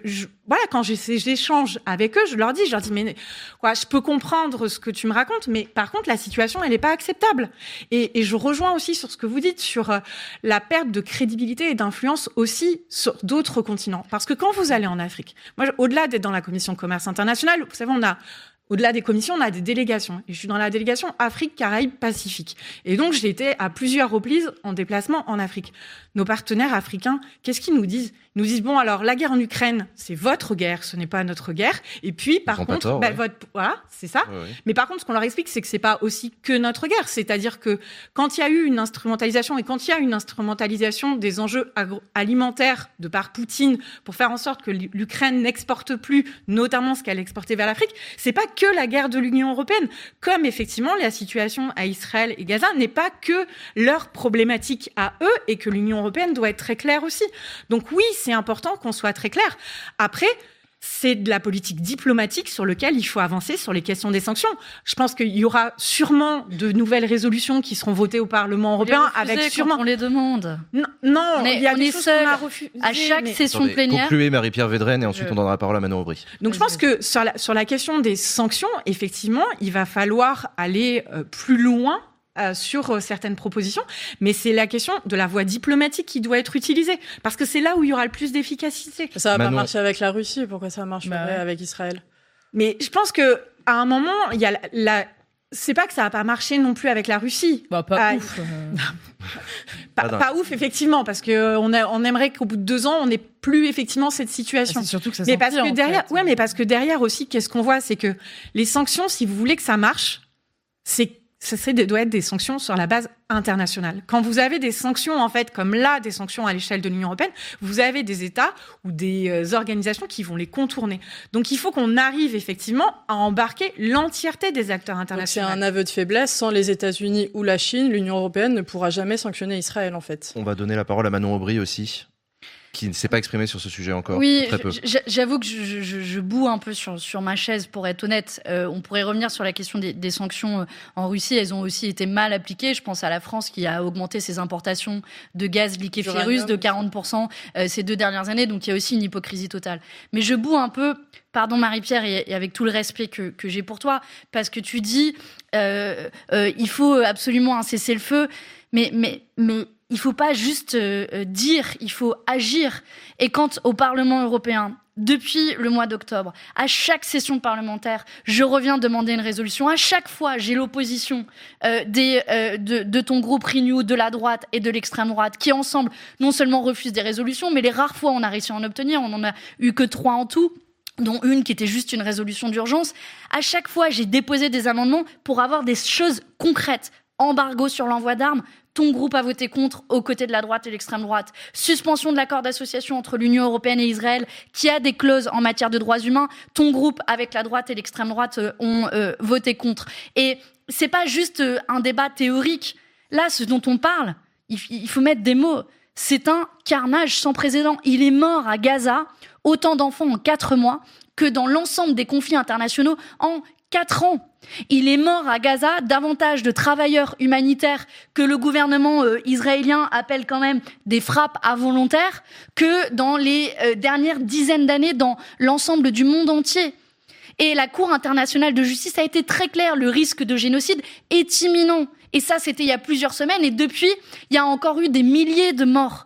voilà, quand j'échange avec eux, je leur dis, je leur dis, mais quoi, je peux comprendre ce que tu me racontes, mais par contre, la situation, elle n'est pas acceptable. Et, et je rejoins aussi sur ce que vous dites sur euh, la perte de crédibilité et d'influence aussi sur d'autres continents. Parce que quand vous allez en Afrique, moi, au-delà d'être dans la commission de commerce international, vous savez, on a Au-delà des commissions, on a des délégations. Et je suis dans la délégation Afrique, Caraïbes, Pacifique. Et donc, j'ai été à plusieurs reprises en déplacement en Afrique. Nos partenaires africains, qu'est-ce qu'ils nous disent ? Ils nous disent, bon, alors, la guerre en Ukraine, c'est votre guerre, ce n'est pas notre guerre. Et puis, par contre, tort, bah, ouais. votre, voilà, c'est ça. Ouais, ouais. Mais par contre, ce qu'on leur explique, c'est que c'est pas aussi que notre guerre. C'est-à-dire que quand il y a eu une instrumentalisation et quand il y a une instrumentalisation des enjeux agro- alimentaires de par Poutine pour faire en sorte que l'Ukraine n'exporte plus, notamment ce qu'elle exportait vers l'Afrique, c'est pas que la guerre de l'Union européenne. Comme effectivement, la situation à Israël et Gaza n'est pas que leur problématique à eux et que l'Union européenne doit être très claire aussi. Donc oui, c'est important qu'on soit très clair. Après, c'est de la politique diplomatique sur laquelle il faut avancer sur les questions des sanctions. Je pense qu'il y aura sûrement de nouvelles résolutions qui seront votées au Parlement européen avec sûrement. On les demande. Non, non on est, il y a on des est choses seul qu'on a refusées. à chaque mais... session Attendez, plénière. Concluez Marie-Pierre Védrenne et ensuite Je... on donnera la parole à Manon Aubry. Donc je pense que sur la, sur la question des sanctions, effectivement, il va falloir aller euh, plus loin Euh, sur euh, certaines propositions, mais c'est la question de la voie diplomatique qui doit être utilisée, parce que c'est là où il y aura le plus d'efficacité. Ça va Manon. pas marcher avec la Russie, pourquoi ça marcherait Bah ouais. avec Israël ? Mais je pense que à un moment, il y a la, la... c'est pas que ça va pas marcher non plus avec la Russie. Bah, pas Ah, ouf. euh. Pas, Pas pas ouf, effectivement, parce que on, a, on aimerait qu'au bout de deux ans, on n'ait plus effectivement cette situation. C'est surtout que ça Mais parce s'empire, que en derrière, fait. ouais, mais parce que derrière aussi, qu'est-ce qu'on voit, c'est que les sanctions, si vous voulez que ça marche, c'est ça serait, doit être des sanctions sur la base internationale. Quand vous avez des sanctions, en fait, comme là, des sanctions à l'échelle de l'Union européenne, vous avez des États ou des euh, organisations qui vont les contourner. Donc, il faut qu'on arrive effectivement à embarquer l'entièreté des acteurs Donc internationaux. c'est un aveu de faiblesse. Sans les États-Unis ou la Chine, l'Union européenne ne pourra jamais sanctionner Israël, en fait. On va donner la parole à Manon Aubry aussi, qui ne s'est pas exprimé sur ce sujet encore. Oui, très peu. j- j'avoue que je, je, je boue un peu sur, sur ma chaise, pour être honnête. Euh, on pourrait revenir sur la question des, des sanctions en Russie. Elles ont aussi été mal appliquées. Je pense à la France qui a augmenté ses importations de gaz liquéfié D'uranium, russe de quarante pour cent euh, ces deux dernières années. Donc il y a aussi une hypocrisie totale. Mais je boue un peu, pardon Marie-Pierre, et, et avec tout le respect que, que j'ai pour toi, parce que tu dis euh, euh, il faut absolument un cessez-le-feu. Mais, mais, mais il faut pas juste euh, dire, il faut agir. Et quand au Parlement européen, depuis le mois d'octobre, à chaque session parlementaire, je reviens demander une résolution. À chaque fois, j'ai l'opposition euh, des, euh, de, de ton groupe Renew, de la droite et de l'extrême droite, qui ensemble non seulement refusent des résolutions, mais les rares fois où on a réussi à en obtenir, on en a eu que trois en tout, dont une qui était juste une résolution d'urgence. À chaque fois, j'ai déposé des amendements pour avoir des choses concrètes. Embargo sur l'envoi d'armes, ton groupe a voté contre aux côtés de la droite et l'extrême droite. Suspension de l'accord d'association entre l'Union européenne et Israël qui a des clauses en matière de droits humains. Ton groupe avec la droite et l'extrême droite euh, ont euh, voté contre. Et c'est pas juste euh, un débat théorique. Là, ce dont on parle, il, il faut mettre des mots. C'est un carnage sans précédent. Il est mort à Gaza autant d'enfants en quatre mois que dans l'ensemble des conflits internationaux en quatre ans. Il est mort à Gaza davantage de travailleurs humanitaires que le gouvernement euh, israélien appelle quand même des frappes involontaires que dans les euh, dernières dizaines d'années dans l'ensemble du monde entier. Et la Cour internationale de justice a été très claire, le risque de génocide est imminent. Et ça, c'était il y a plusieurs semaines. Et depuis, il y a encore eu des milliers de morts.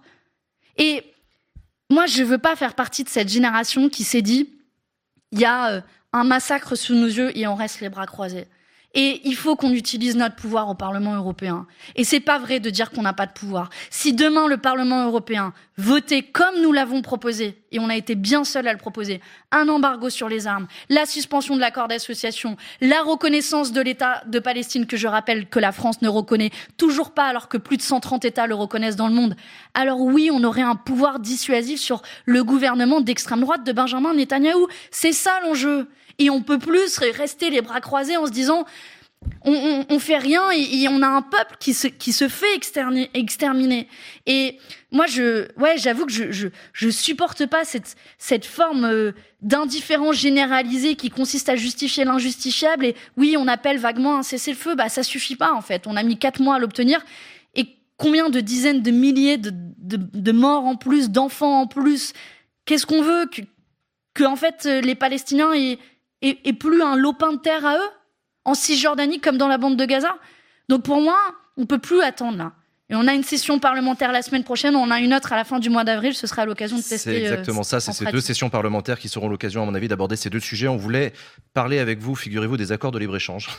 Et moi, je veux pas faire partie de cette génération qui s'est dit, il y a euh, un massacre sous nos yeux et on reste les bras croisés. Et il faut qu'on utilise notre pouvoir au Parlement européen. Et c'est pas vrai de dire qu'on n'a pas de pouvoir. Si demain le Parlement européen votait comme nous l'avons proposé, et on a été bien seul à le proposer, un embargo sur les armes, la suspension de l'accord d'association, la reconnaissance de l'État de Palestine, que je rappelle que la France ne reconnaît toujours pas alors que plus de cent trente États le reconnaissent dans le monde, alors oui, on aurait un pouvoir dissuasif sur le gouvernement d'extrême droite de Benjamin Netanyahou. C'est ça l'enjeu. Et on peut plus rester les bras croisés en se disant on, on, on fait rien et, et on a un peuple qui se, qui se fait exterminer, exterminer. Et moi, je, ouais, j'avoue que je, je, je supporte pas cette, cette forme euh, d'indifférence généralisée qui consiste à justifier l'injustifiable. Et oui, on appelle vaguement un cessez-le-feu. Bah, ça suffit pas, en fait. On a mis quatre mois à l'obtenir. Et combien de dizaines de milliers de, de, de morts en plus, d'enfants en plus? Qu'est-ce qu'on veut? Que, que en fait les Palestiniens aient, aient, aient plus un lopin de terre à eux en Cisjordanie comme dans la bande de Gaza. Donc pour moi, on peut plus attendre là. Et on a une session parlementaire la semaine prochaine, on a une autre à la fin du mois d'avril, ce sera l'occasion de tester. C'est exactement euh, ça, c'est ces pratique. deux sessions parlementaires qui seront l'occasion, à mon avis, d'aborder ces deux sujets. On voulait parler avec vous, figurez-vous, des accords de libre-échange.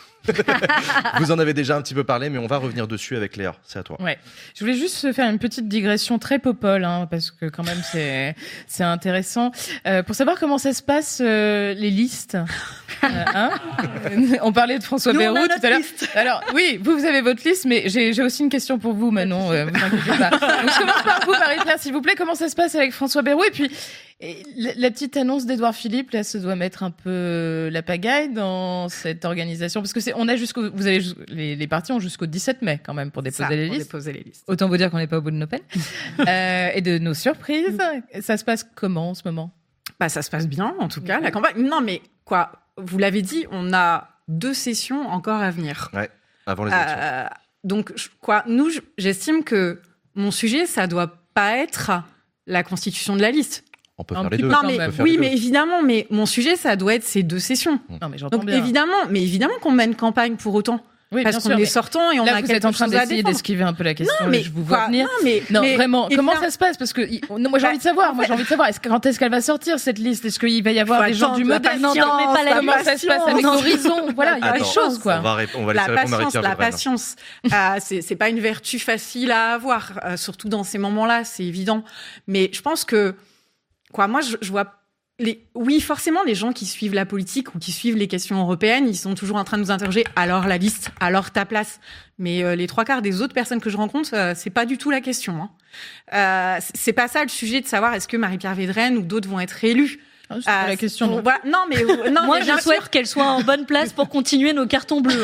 Vous en avez déjà un petit peu parlé, mais on va revenir dessus avec Léa, c'est à toi. Ouais. Je voulais juste faire une petite digression très popole, hein, parce que quand même c'est, c'est intéressant. Euh, pour savoir comment ça se passe, euh, les listes. Euh, hein on parlait de François Bayrou tout à l'heure. Liste. Alors oui, vous, vous avez votre liste, mais j'ai, j'ai aussi une question pour vous, Manon, euh, vous inquiétez pas. Donc je commence par vous, Marie-Claire, s'il vous plaît. Comment ça se passe avec François Bayrou? Et puis, et la, la petite annonce d'Édouard Philippe, là, ça doit mettre un peu la pagaille dans cette organisation. Parce que c'est, on a jusqu'au, vous avez, les, les partis ont jusqu'au dix-sept mai, quand même, pour déposer, ça, les, pour listes. déposer les listes. Autant vous dire qu'on n'est pas au bout de nos peines. euh, et de nos surprises. Ça se passe comment, en ce moment? Bah, ça se passe bien, en tout cas, la campagne. Non, mais quoi, vous l'avez dit, on a deux sessions encore à venir. Ouais, avant les élections. Euh, donc, quoi, nous, j'estime que mon sujet, ça doit pas être la constitution de la liste. On peut faire les deux. Non, mais, oui, mais évidemment, mais mon sujet, ça doit être ces deux sessions. Non, mais j'entends Donc, bien. évidemment, mais évidemment qu'on mène campagne pour autant. Oui, parce qu'on est sortant et on là, a vous quelque êtes en train chose à d'essayer défendre. d'esquiver un peu la question. Non, mais je vous vois quoi, venir. Non, mais, non mais, vraiment. Comment bien... ça se passe? Parce que non, moi j'ai bah, envie de savoir. Moi j'ai envie de savoir. Est-ce que, quand est-ce qu'elle va sortir cette liste? Est-ce qu'il va y avoir des gens du modèle? Non, non, mais pas la Comment ça se passe avec Horizon? Voilà, il y a des choses quoi. On va, rép- on va laisser la répondre patience, à la patience. euh, c'est, c'est pas une vertu facile à avoir, euh, surtout dans ces moments-là, c'est évident. Mais je pense que quoi, moi je, je vois. Les... Oui, forcément, les gens qui suivent la politique ou qui suivent les questions européennes, ils sont toujours en train de nous interroger. Alors la liste, alors ta place. Mais euh, les trois quarts des autres personnes que je rencontre, euh, c'est pas du tout la question. Hein. Euh, c'est pas ça le sujet de savoir est-ce que Marie-Pierre Védrenne ou d'autres vont être élus. Ah, c'est pas euh, la question. Non, voilà. non mais non, moi mais je souhaite sûr. qu'elle soit en bonne place pour continuer nos cartons bleus.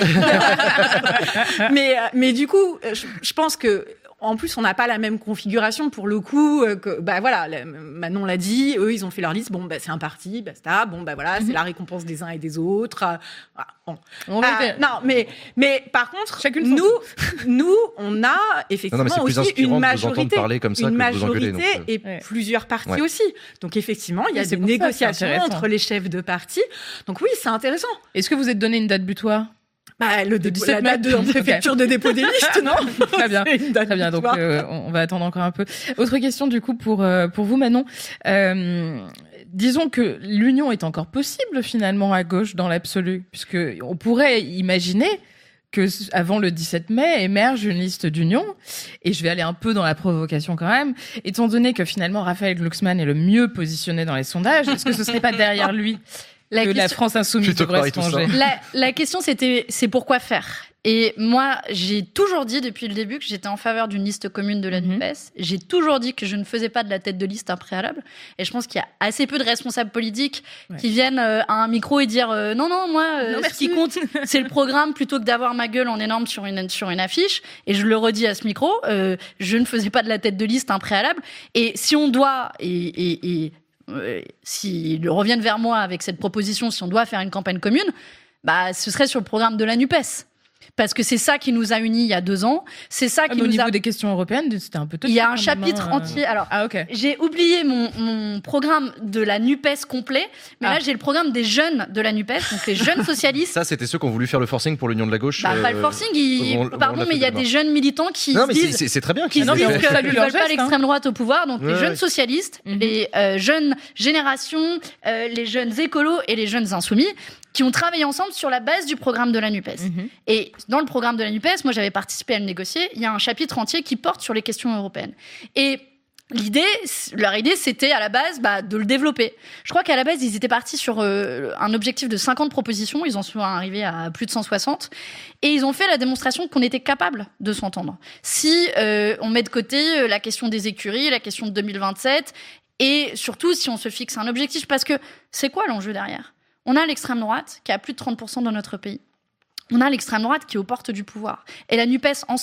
mais mais du coup, je, je pense que. En plus, on n'a pas la même configuration pour le coup. Euh, que, bah voilà, Manon l'a dit, eux, ils ont fait leur liste. Bon, bah c'est un parti, basta. Bon, bah voilà, mm-hmm. c'est la récompense des uns et des autres. Euh, bon. on euh, non, mais mais par contre, Chacune nous, nous, on a effectivement non, non, aussi une majorité, parler comme ça une que majorité vous engueulez, donc, et ouais. plusieurs partis ouais. aussi. Donc effectivement, il y a oui, des négociations entre les chefs de partis. Donc oui, c'est intéressant. Est-ce que vous êtes donné une date butoir? Bah, le dépôt, la date de préfecture de dépôt des listes, non? Très bien, très bien. Donc, euh, on va attendre encore un peu. Autre question, du coup, pour euh, pour vous, Manon. Euh, disons que l'union est encore possible, finalement, à gauche, dans l'absolu, puisque on pourrait imaginer que avant le dix-sept mai émerge une liste d'union, et je vais aller un peu dans la provocation quand même, étant donné que finalement Raphaël Glucksmann est le mieux positionné dans les sondages, est-ce que ce serait pas derrière lui La, que question... la France insoumise devrait se ranger. La, la question, c'était, c'est pourquoi faire? Et moi, j'ai toujours dit depuis le début que j'étais en faveur d'une liste commune de la mm-hmm. NUPES. J'ai toujours dit que je ne faisais pas de la tête de liste un préalable. Et je pense qu'il y a assez peu de responsables politiques ouais. qui viennent euh, à un micro et dire euh, non, non, moi, euh, non, ce qui compte, c'est le programme plutôt que d'avoir ma gueule en énorme sur une, sur une affiche. Et je le redis à ce micro, euh, je ne faisais pas de la tête de liste un préalable. Et si on doit... et, et, et Euh, s'ils reviennent vers moi avec cette proposition, si on doit faire une campagne commune, bah, ce serait sur le programme de la NUPES. Parce que c'est ça qui nous a unis il y a deux ans. C'est ça qui ah, nous au niveau a... des questions européennes, c'était un peu... Il y a un chapitre euh... entier. Alors, ah, okay. j'ai oublié mon, mon programme de la NUPES complet, mais ah. là, j'ai le programme des jeunes de la NUPES, donc les jeunes socialistes. Ça, c'était ceux qui ont voulu faire le forcing pour l'Union de la gauche. Bah, euh... pas le forcing, ils... on, pardon, on mais il y a des jeunes militants qui non, mais disent... c'est, c'est très bien. Qui disent qu'ils ne veulent pas geste, l'extrême hein. droite au pouvoir, donc ouais, les jeunes ouais. socialistes, mm-hmm. les euh, jeunes générations, euh, les jeunes écolos et les jeunes insoumis, qui ont travaillé ensemble sur la base du programme de la NUPES. Mm-hmm. Et dans le programme de la NUPES, moi j'avais participé à le négocier, il y a un chapitre entier qui porte sur les questions européennes. Et l'idée, leur idée, c'était à la base bah, de le développer. Je crois qu'à la base, ils étaient partis sur euh, un objectif de cinquante propositions, ils en sont arrivés à plus de cent soixante, et ils ont fait la démonstration qu'on était capable de s'entendre. Si euh, on met de côté la question des écuries, la question de deux mille vingt-sept, et surtout si on se fixe un objectif, parce que c'est quoi l'enjeu derrière ? On a l'extrême droite qui a plus de trente pour cent dans notre pays. On a l'extrême droite qui est aux portes du pouvoir. Et la NUPES, ensemble,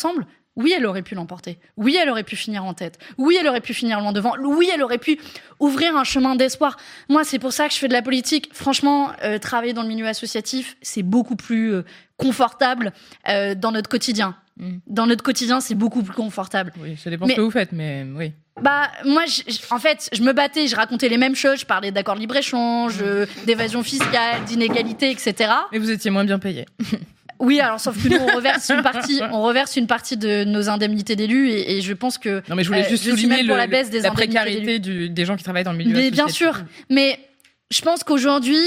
oui, elle aurait pu l'emporter. Oui, elle aurait pu finir en tête. Oui, elle aurait pu finir loin devant. Oui, elle aurait pu ouvrir un chemin d'espoir. Moi, c'est pour ça que je fais de la politique. Franchement, euh, travailler dans le milieu associatif, c'est beaucoup plus euh, confortable euh, dans notre quotidien. Mmh. Dans notre quotidien, c'est beaucoup plus confortable. Oui, ça dépend mais, ce que vous faites, mais oui. Bah, moi, je, je, en fait, je me battais, je racontais les mêmes choses, je parlais d'accords de libre-échange, mmh. d'évasion fiscale, d'inégalité, et cetera. Mais vous étiez moins bien payé. Oui, alors sauf que nous on reverse une partie, on reverse une partie de nos indemnités d'élus et, et je pense que non mais je voulais juste euh, souligner le, la, baisse des la précarité du, des gens qui travaillent dans le milieu. Mais bien sûr, mais je pense qu'aujourd'hui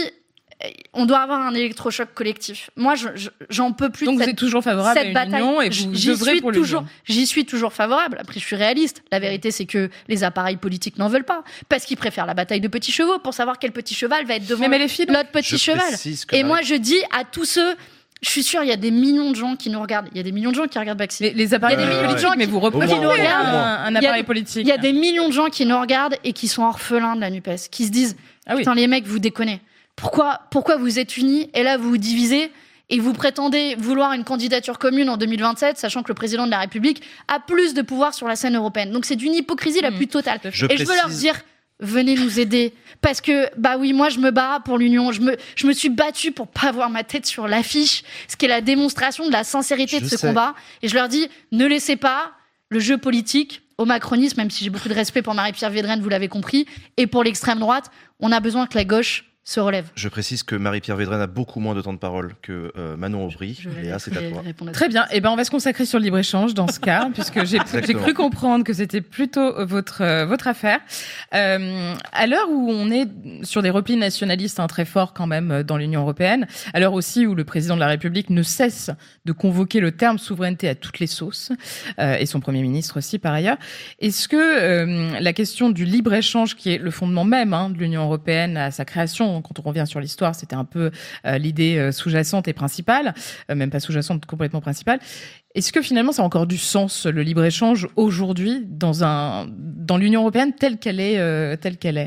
on doit avoir un électrochoc collectif. Moi, je, je, j'en peux plus. Donc de vous cette, êtes toujours favorable à une bataille. union et vous j'y devrez suis pour toujours, l'union. J'y suis toujours favorable. Après, je suis réaliste. La vérité, c'est que les appareils politiques n'en veulent pas parce qu'ils préfèrent la bataille de petits chevaux pour savoir quel petit cheval va être devant mais les filles, l'autre petit je cheval. Et moi, je dis à tous ceux. Je suis sûre, il y a des millions de gens qui nous regardent. Il y a des millions de gens qui regardent Baxi. Les, les appareils euh, politiques, gens mais qui, vous représentez un, un appareil politique. Il y a des millions de gens qui nous regardent et qui sont orphelins de la NUPES, qui se disent ah oui. Putain, les mecs, vous déconnez. Pourquoi, pourquoi vous êtes unis et là, vous vous divisez et vous prétendez vouloir une candidature commune en deux mille vingt-sept, sachant que le président de la République a plus de pouvoir sur la scène européenne. Donc, c'est d'une hypocrisie mmh. la plus totale. Je et précise... je veux leur dire... Venez nous aider. Parce que, bah oui, moi, je me bats pour l'union. Je me, je me suis battue pour pas avoir ma tête sur l'affiche, ce qui est la démonstration de la sincérité je de ce sais. combat. Et je leur dis, ne laissez pas le jeu politique au macronisme, même si j'ai beaucoup de respect pour Marie-Pierre Védrenne, vous l'avez compris, et pour l'extrême droite. On a besoin que la gauche se relève. Je précise que Marie-Pierre Védrenne a beaucoup moins de temps de parole que euh, Manon Aubry. Léa, c'est à toi. Très bien. Eh ben, on va se consacrer sur le libre-échange dans ce cas, puisque j'ai, j'ai cru comprendre que c'était plutôt votre, euh, votre affaire. Euh, à l'heure où on est sur des replis nationalistes hein, très forts quand même dans l'Union européenne, à l'heure aussi où le président de la République ne cesse de convoquer le terme souveraineté à toutes les sauces, euh, et son Premier ministre aussi par ailleurs, est-ce que euh, la question du libre-échange, qui est le fondement même hein, de l'Union européenne à sa création, quand on revient sur l'histoire, c'était un peu euh, l'idée euh, sous-jacente et principale, euh, même pas sous-jacente, complètement principale. Est-ce que finalement ça a encore du sens, le libre-échange, aujourd'hui, dans, un, dans l'Union européenne telle qu'elle est, euh, telle qu'elle est ?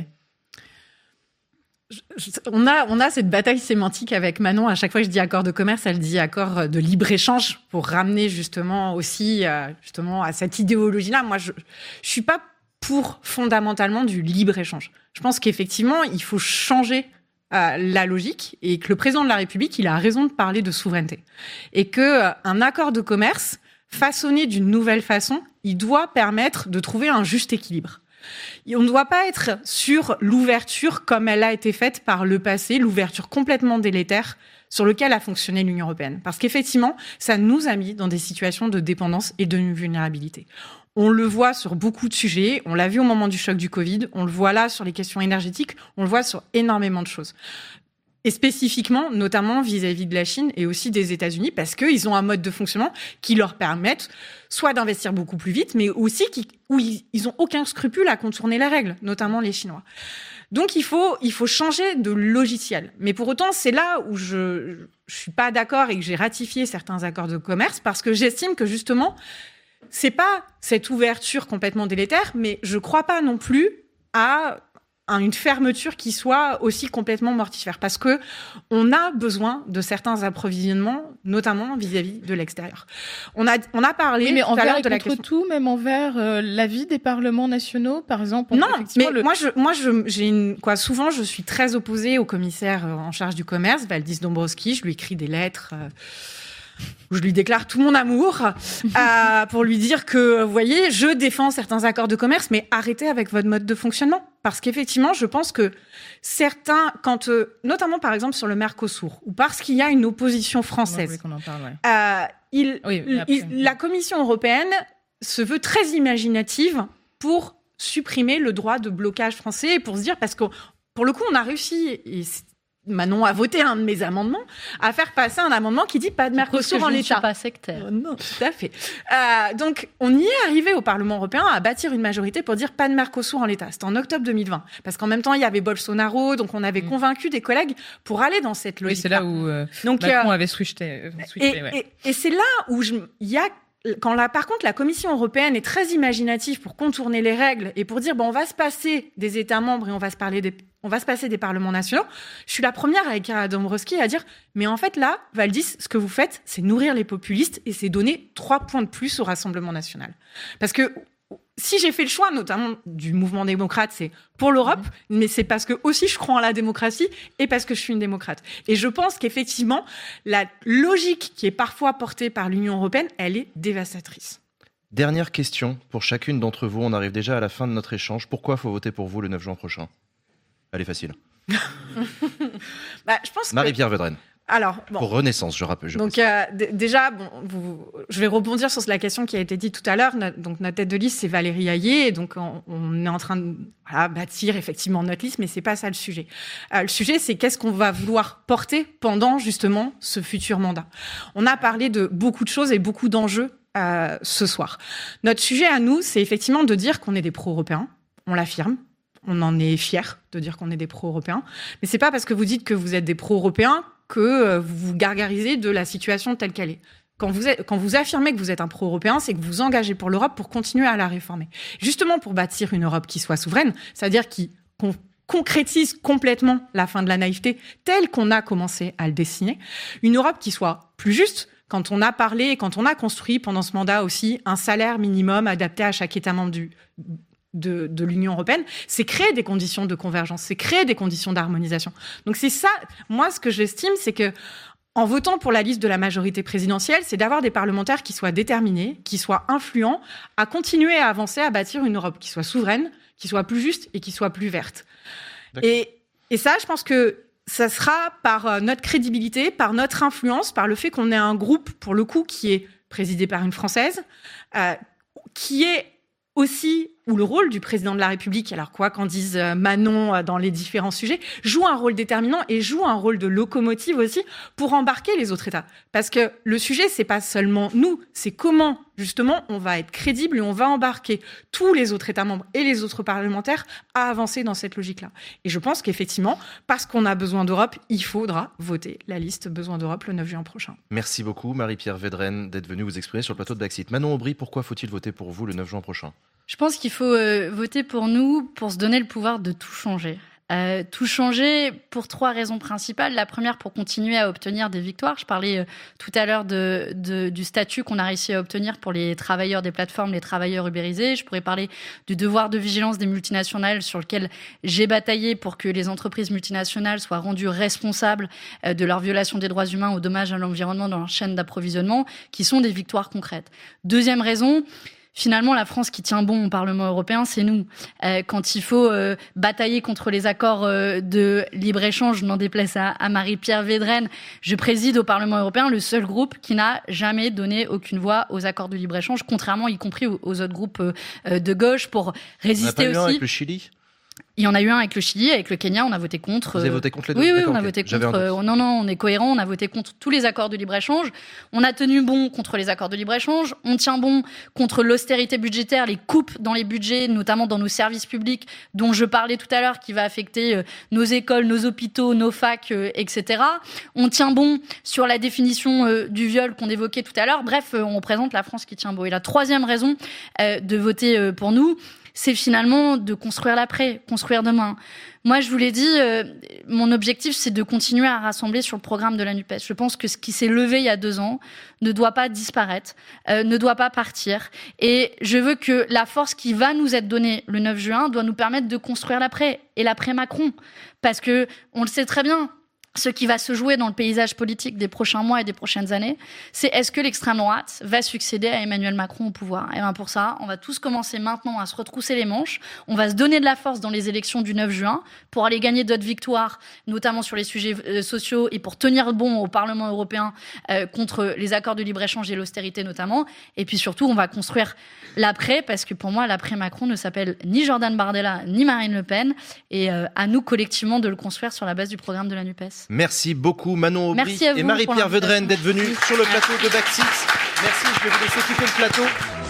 On a, on a cette bataille sémantique avec Manon. À chaque fois que je dis accord de commerce, elle dit accord de libre-échange pour ramener justement aussi euh, justement à cette idéologie-là. Moi, je, je suis pas pour fondamentalement du libre-échange. Je pense qu'effectivement, il faut changer Euh, la logique et que le président de la République, il a raison de parler de souveraineté. Et que euh, un accord de commerce façonné d'une nouvelle façon, il doit permettre de trouver un juste équilibre. Et on ne doit pas être sur l'ouverture comme elle a été faite par le passé, l'ouverture complètement délétère sur lequel a fonctionné l'Union européenne. Parce qu'effectivement, ça nous a mis dans des situations de dépendance et de vulnérabilité. On le voit sur beaucoup de sujets. On l'a vu au moment du choc du Covid. On le voit là sur les questions énergétiques. On le voit sur énormément de choses. Et spécifiquement, notamment vis-à-vis de la Chine et aussi des États-Unis, parce qu'ils ont un mode de fonctionnement qui leur permettent soit d'investir beaucoup plus vite, mais aussi qui, où ils, ils ont aucun scrupule à contourner les règles, notamment les Chinois. Donc il faut, il faut changer de logiciel. Mais pour autant, c'est là où je, je suis pas d'accord et que j'ai ratifié certains accords de commerce, parce que j'estime que justement, c'est pas cette ouverture complètement délétère, mais je crois pas non plus à une fermeture qui soit aussi complètement mortifère, parce que on a besoin de certains approvisionnements, notamment vis-à-vis de l'extérieur. On a, on a parlé oui, mais tout à l'heure de la question. Tout, même envers euh, l'avis des parlements nationaux, par exemple. Non, mais le... moi, je, moi, je, j'ai une, quoi, souvent, je suis très opposée au commissaire en charge du commerce, Valdis Dombrovskis. Je lui écris des lettres. Euh, où je lui déclare tout mon amour euh, pour lui dire que, vous voyez, je défends certains accords de commerce, mais arrêtez avec votre mode de fonctionnement. Parce qu'effectivement, je pense que certains, quand, euh, notamment par exemple sur le Mercosur, ou parce qu'il y a une opposition française, qu'on en parle, ouais. euh, il, oui, il, la Commission européenne se veut très imaginative pour supprimer le droit de blocage français et pour se dire, parce que pour le coup, on a réussi, et Manon a voté un de mes amendements, à faire passer un amendement qui dit pas de Mercosur en l'état. Je ne suis pas sectaire. Euh, non, tout à fait. Euh, donc, on y est arrivé au Parlement européen à bâtir une majorité pour dire pas de Mercosur en l'état. C'était en octobre deux mille vingt. Parce qu'en même temps, il y avait Bolsonaro, donc on avait mmh. convaincu des collègues pour aller dans cette logique. Oui, c'est là où euh, donc, Macron euh, avait switché. Euh, switché et, ouais. et, et c'est là où il y a quand la, par contre, la Commission européenne est très imaginative pour contourner les règles et pour dire, bon, on va se passer des États membres et on va se parler des, on va se passer des parlements nationaux. Je suis la première avec Kara Dombrowski à dire, mais en fait là, Valdis, ce que vous faites, c'est nourrir les populistes et c'est donner trois points de plus au Rassemblement national. Parce que si j'ai fait le choix, notamment du mouvement démocrate, c'est pour l'Europe, mmh. mais c'est parce que aussi je crois en la démocratie et parce que je suis une démocrate. Et je pense qu'effectivement, la logique qui est parfois portée par l'Union européenne, elle est dévastatrice. Dernière question pour chacune d'entre vous. On arrive déjà à la fin de notre échange. Pourquoi faut voter pour vous le neuf juin prochain ? Elle est facile. bah, je pense Marie-Pierre Vedren. Alors, bon. Pour Renaissance, je rappelle. Je donc euh, d- déjà, bon, vous, je vais rebondir sur la question qui a été dite tout à l'heure. No- donc notre tête de liste, c'est Valérie Hayé, et donc on, on est en train de voilà, bâtir effectivement notre liste, mais c'est pas ça le sujet. Euh, le sujet, c'est qu'est-ce qu'on va vouloir porter pendant justement ce futur mandat. On a parlé de beaucoup de choses et beaucoup d'enjeux euh, ce soir. Notre sujet à nous, c'est effectivement de dire qu'on est des pro-européens. On l'affirme. On en est fiers de dire qu'on est des pro-européens. Mais c'est pas parce que vous dites que vous êtes des pro-européens que vous vous gargarisez de la situation telle qu'elle est. Quand vous, êtes, quand vous affirmez que vous êtes un pro-européen, c'est que vous vous engagez pour l'Europe pour continuer à la réformer. Justement pour bâtir une Europe qui soit souveraine, c'est-à-dire qui con- concrétise complètement la fin de la naïveté telle qu'on a commencé à le dessiner. Une Europe qui soit plus juste. Quand on a parlé, quand on a construit pendant ce mandat aussi un salaire minimum adapté à chaque État membre du De, de l'Union européenne, c'est créer des conditions de convergence, c'est créer des conditions d'harmonisation. Donc c'est ça, moi ce que j'estime, c'est que en votant pour la liste de la majorité présidentielle, c'est d'avoir des parlementaires qui soient déterminés, qui soient influents, à continuer à avancer, à bâtir une Europe qui soit souveraine, qui soit plus juste et qui soit plus verte. Et, et ça, je pense que ça sera par notre crédibilité, par notre influence, par le fait qu'on ait un groupe, pour le coup, qui est présidé par une Française, euh, qui est aussi, où le rôle du président de la République, alors quoi qu'en dise Manon dans les différents sujets, joue un rôle déterminant et joue un rôle de locomotive aussi pour embarquer les autres États. Parce que le sujet, c'est pas seulement nous, c'est comment, justement, on va être crédible et on va embarquer tous les autres États membres et les autres parlementaires à avancer dans cette logique-là. Et je pense qu'effectivement, parce qu'on a besoin d'Europe, il faudra voter la liste Besoin d'Europe le neuf juin prochain. Merci beaucoup, Marie-Pierre Vedren, d'être venue vous exprimer sur le plateau de Backseat. Manon Aubry, pourquoi faut-il voter pour vous le neuf juin prochain ? Je pense qu'il faut euh, voter pour nous pour se donner le pouvoir de tout changer. Euh, tout changer pour trois raisons principales. La première, pour continuer à obtenir des victoires. Je parlais euh, tout à l'heure de, de, du statut qu'on a réussi à obtenir pour les travailleurs des plateformes, les travailleurs ubérisés. Je pourrais parler du devoir de vigilance des multinationales sur lequel j'ai bataillé pour que les entreprises multinationales soient rendues responsables euh, de leur violation des droits humains ou dommages à l'environnement dans leur chaîne d'approvisionnement, qui sont des victoires concrètes. Deuxième raison, finalement, la France qui tient bon au Parlement européen, c'est nous. Euh, quand il faut euh, batailler contre les accords euh, de libre-échange, je n'en déplaise à, à Marie-Pierre Vedren, je préside au Parlement européen le seul groupe qui n'a jamais donné aucune voix aux accords de libre-échange, contrairement y compris aux, aux autres groupes euh, de gauche, pour résister aussi. On n'a pas eu un avec le Chili ? Il y en a eu un avec le Chili, avec le Kenya, on a voté contre. Vous avez voté contre les deux ? Oui, oui, D'accord, on a okay. voté contre. Euh, non, non, on est cohérent, on a voté contre tous les accords de libre-échange. On a tenu bon contre les accords de libre-échange. On tient bon contre l'austérité budgétaire, les coupes dans les budgets, notamment dans nos services publics, dont je parlais tout à l'heure, qui va affecter euh, nos écoles, nos hôpitaux, nos facs, euh, et cetera. On tient bon sur la définition euh, du viol qu'on évoquait tout à l'heure. Bref, euh, on représente la France qui tient bon. Et la troisième raison euh, de voter euh, pour nous, c'est finalement de construire l'après, construire demain. Moi, je vous l'ai dit, euh, mon objectif, c'est de continuer à rassembler sur le programme de la NUPES. Je pense que ce qui s'est levé il y a deux ans ne doit pas disparaître, euh, ne doit pas partir. Et je veux que la force qui va nous être donnée le neuf juin doit nous permettre de construire l'après, et l'après Macron. Parce que, on le sait très bien, ce qui va se jouer dans le paysage politique des prochains mois et des prochaines années, c'est est-ce que l'extrême droite va succéder à Emmanuel Macron au pouvoir ? Et bien pour ça, on va tous commencer maintenant à se retrousser les manches. On va se donner de la force dans les élections du neuf juin pour aller gagner d'autres victoires, notamment sur les sujets euh, sociaux, et pour tenir bon au Parlement européen euh, contre les accords de libre-échange et l'austérité notamment. Et puis surtout, on va construire l'après, parce que pour moi, l'après Macron ne s'appelle ni Jordan Bardella ni Marine Le Pen. Et euh, à nous collectivement de le construire sur la base du programme de la NUPES. Merci beaucoup Manon Aubry et Marie-Pierre Vedren d'être venus sur le plateau de Backseat. Merci, je vais vous laisser quitter le plateau.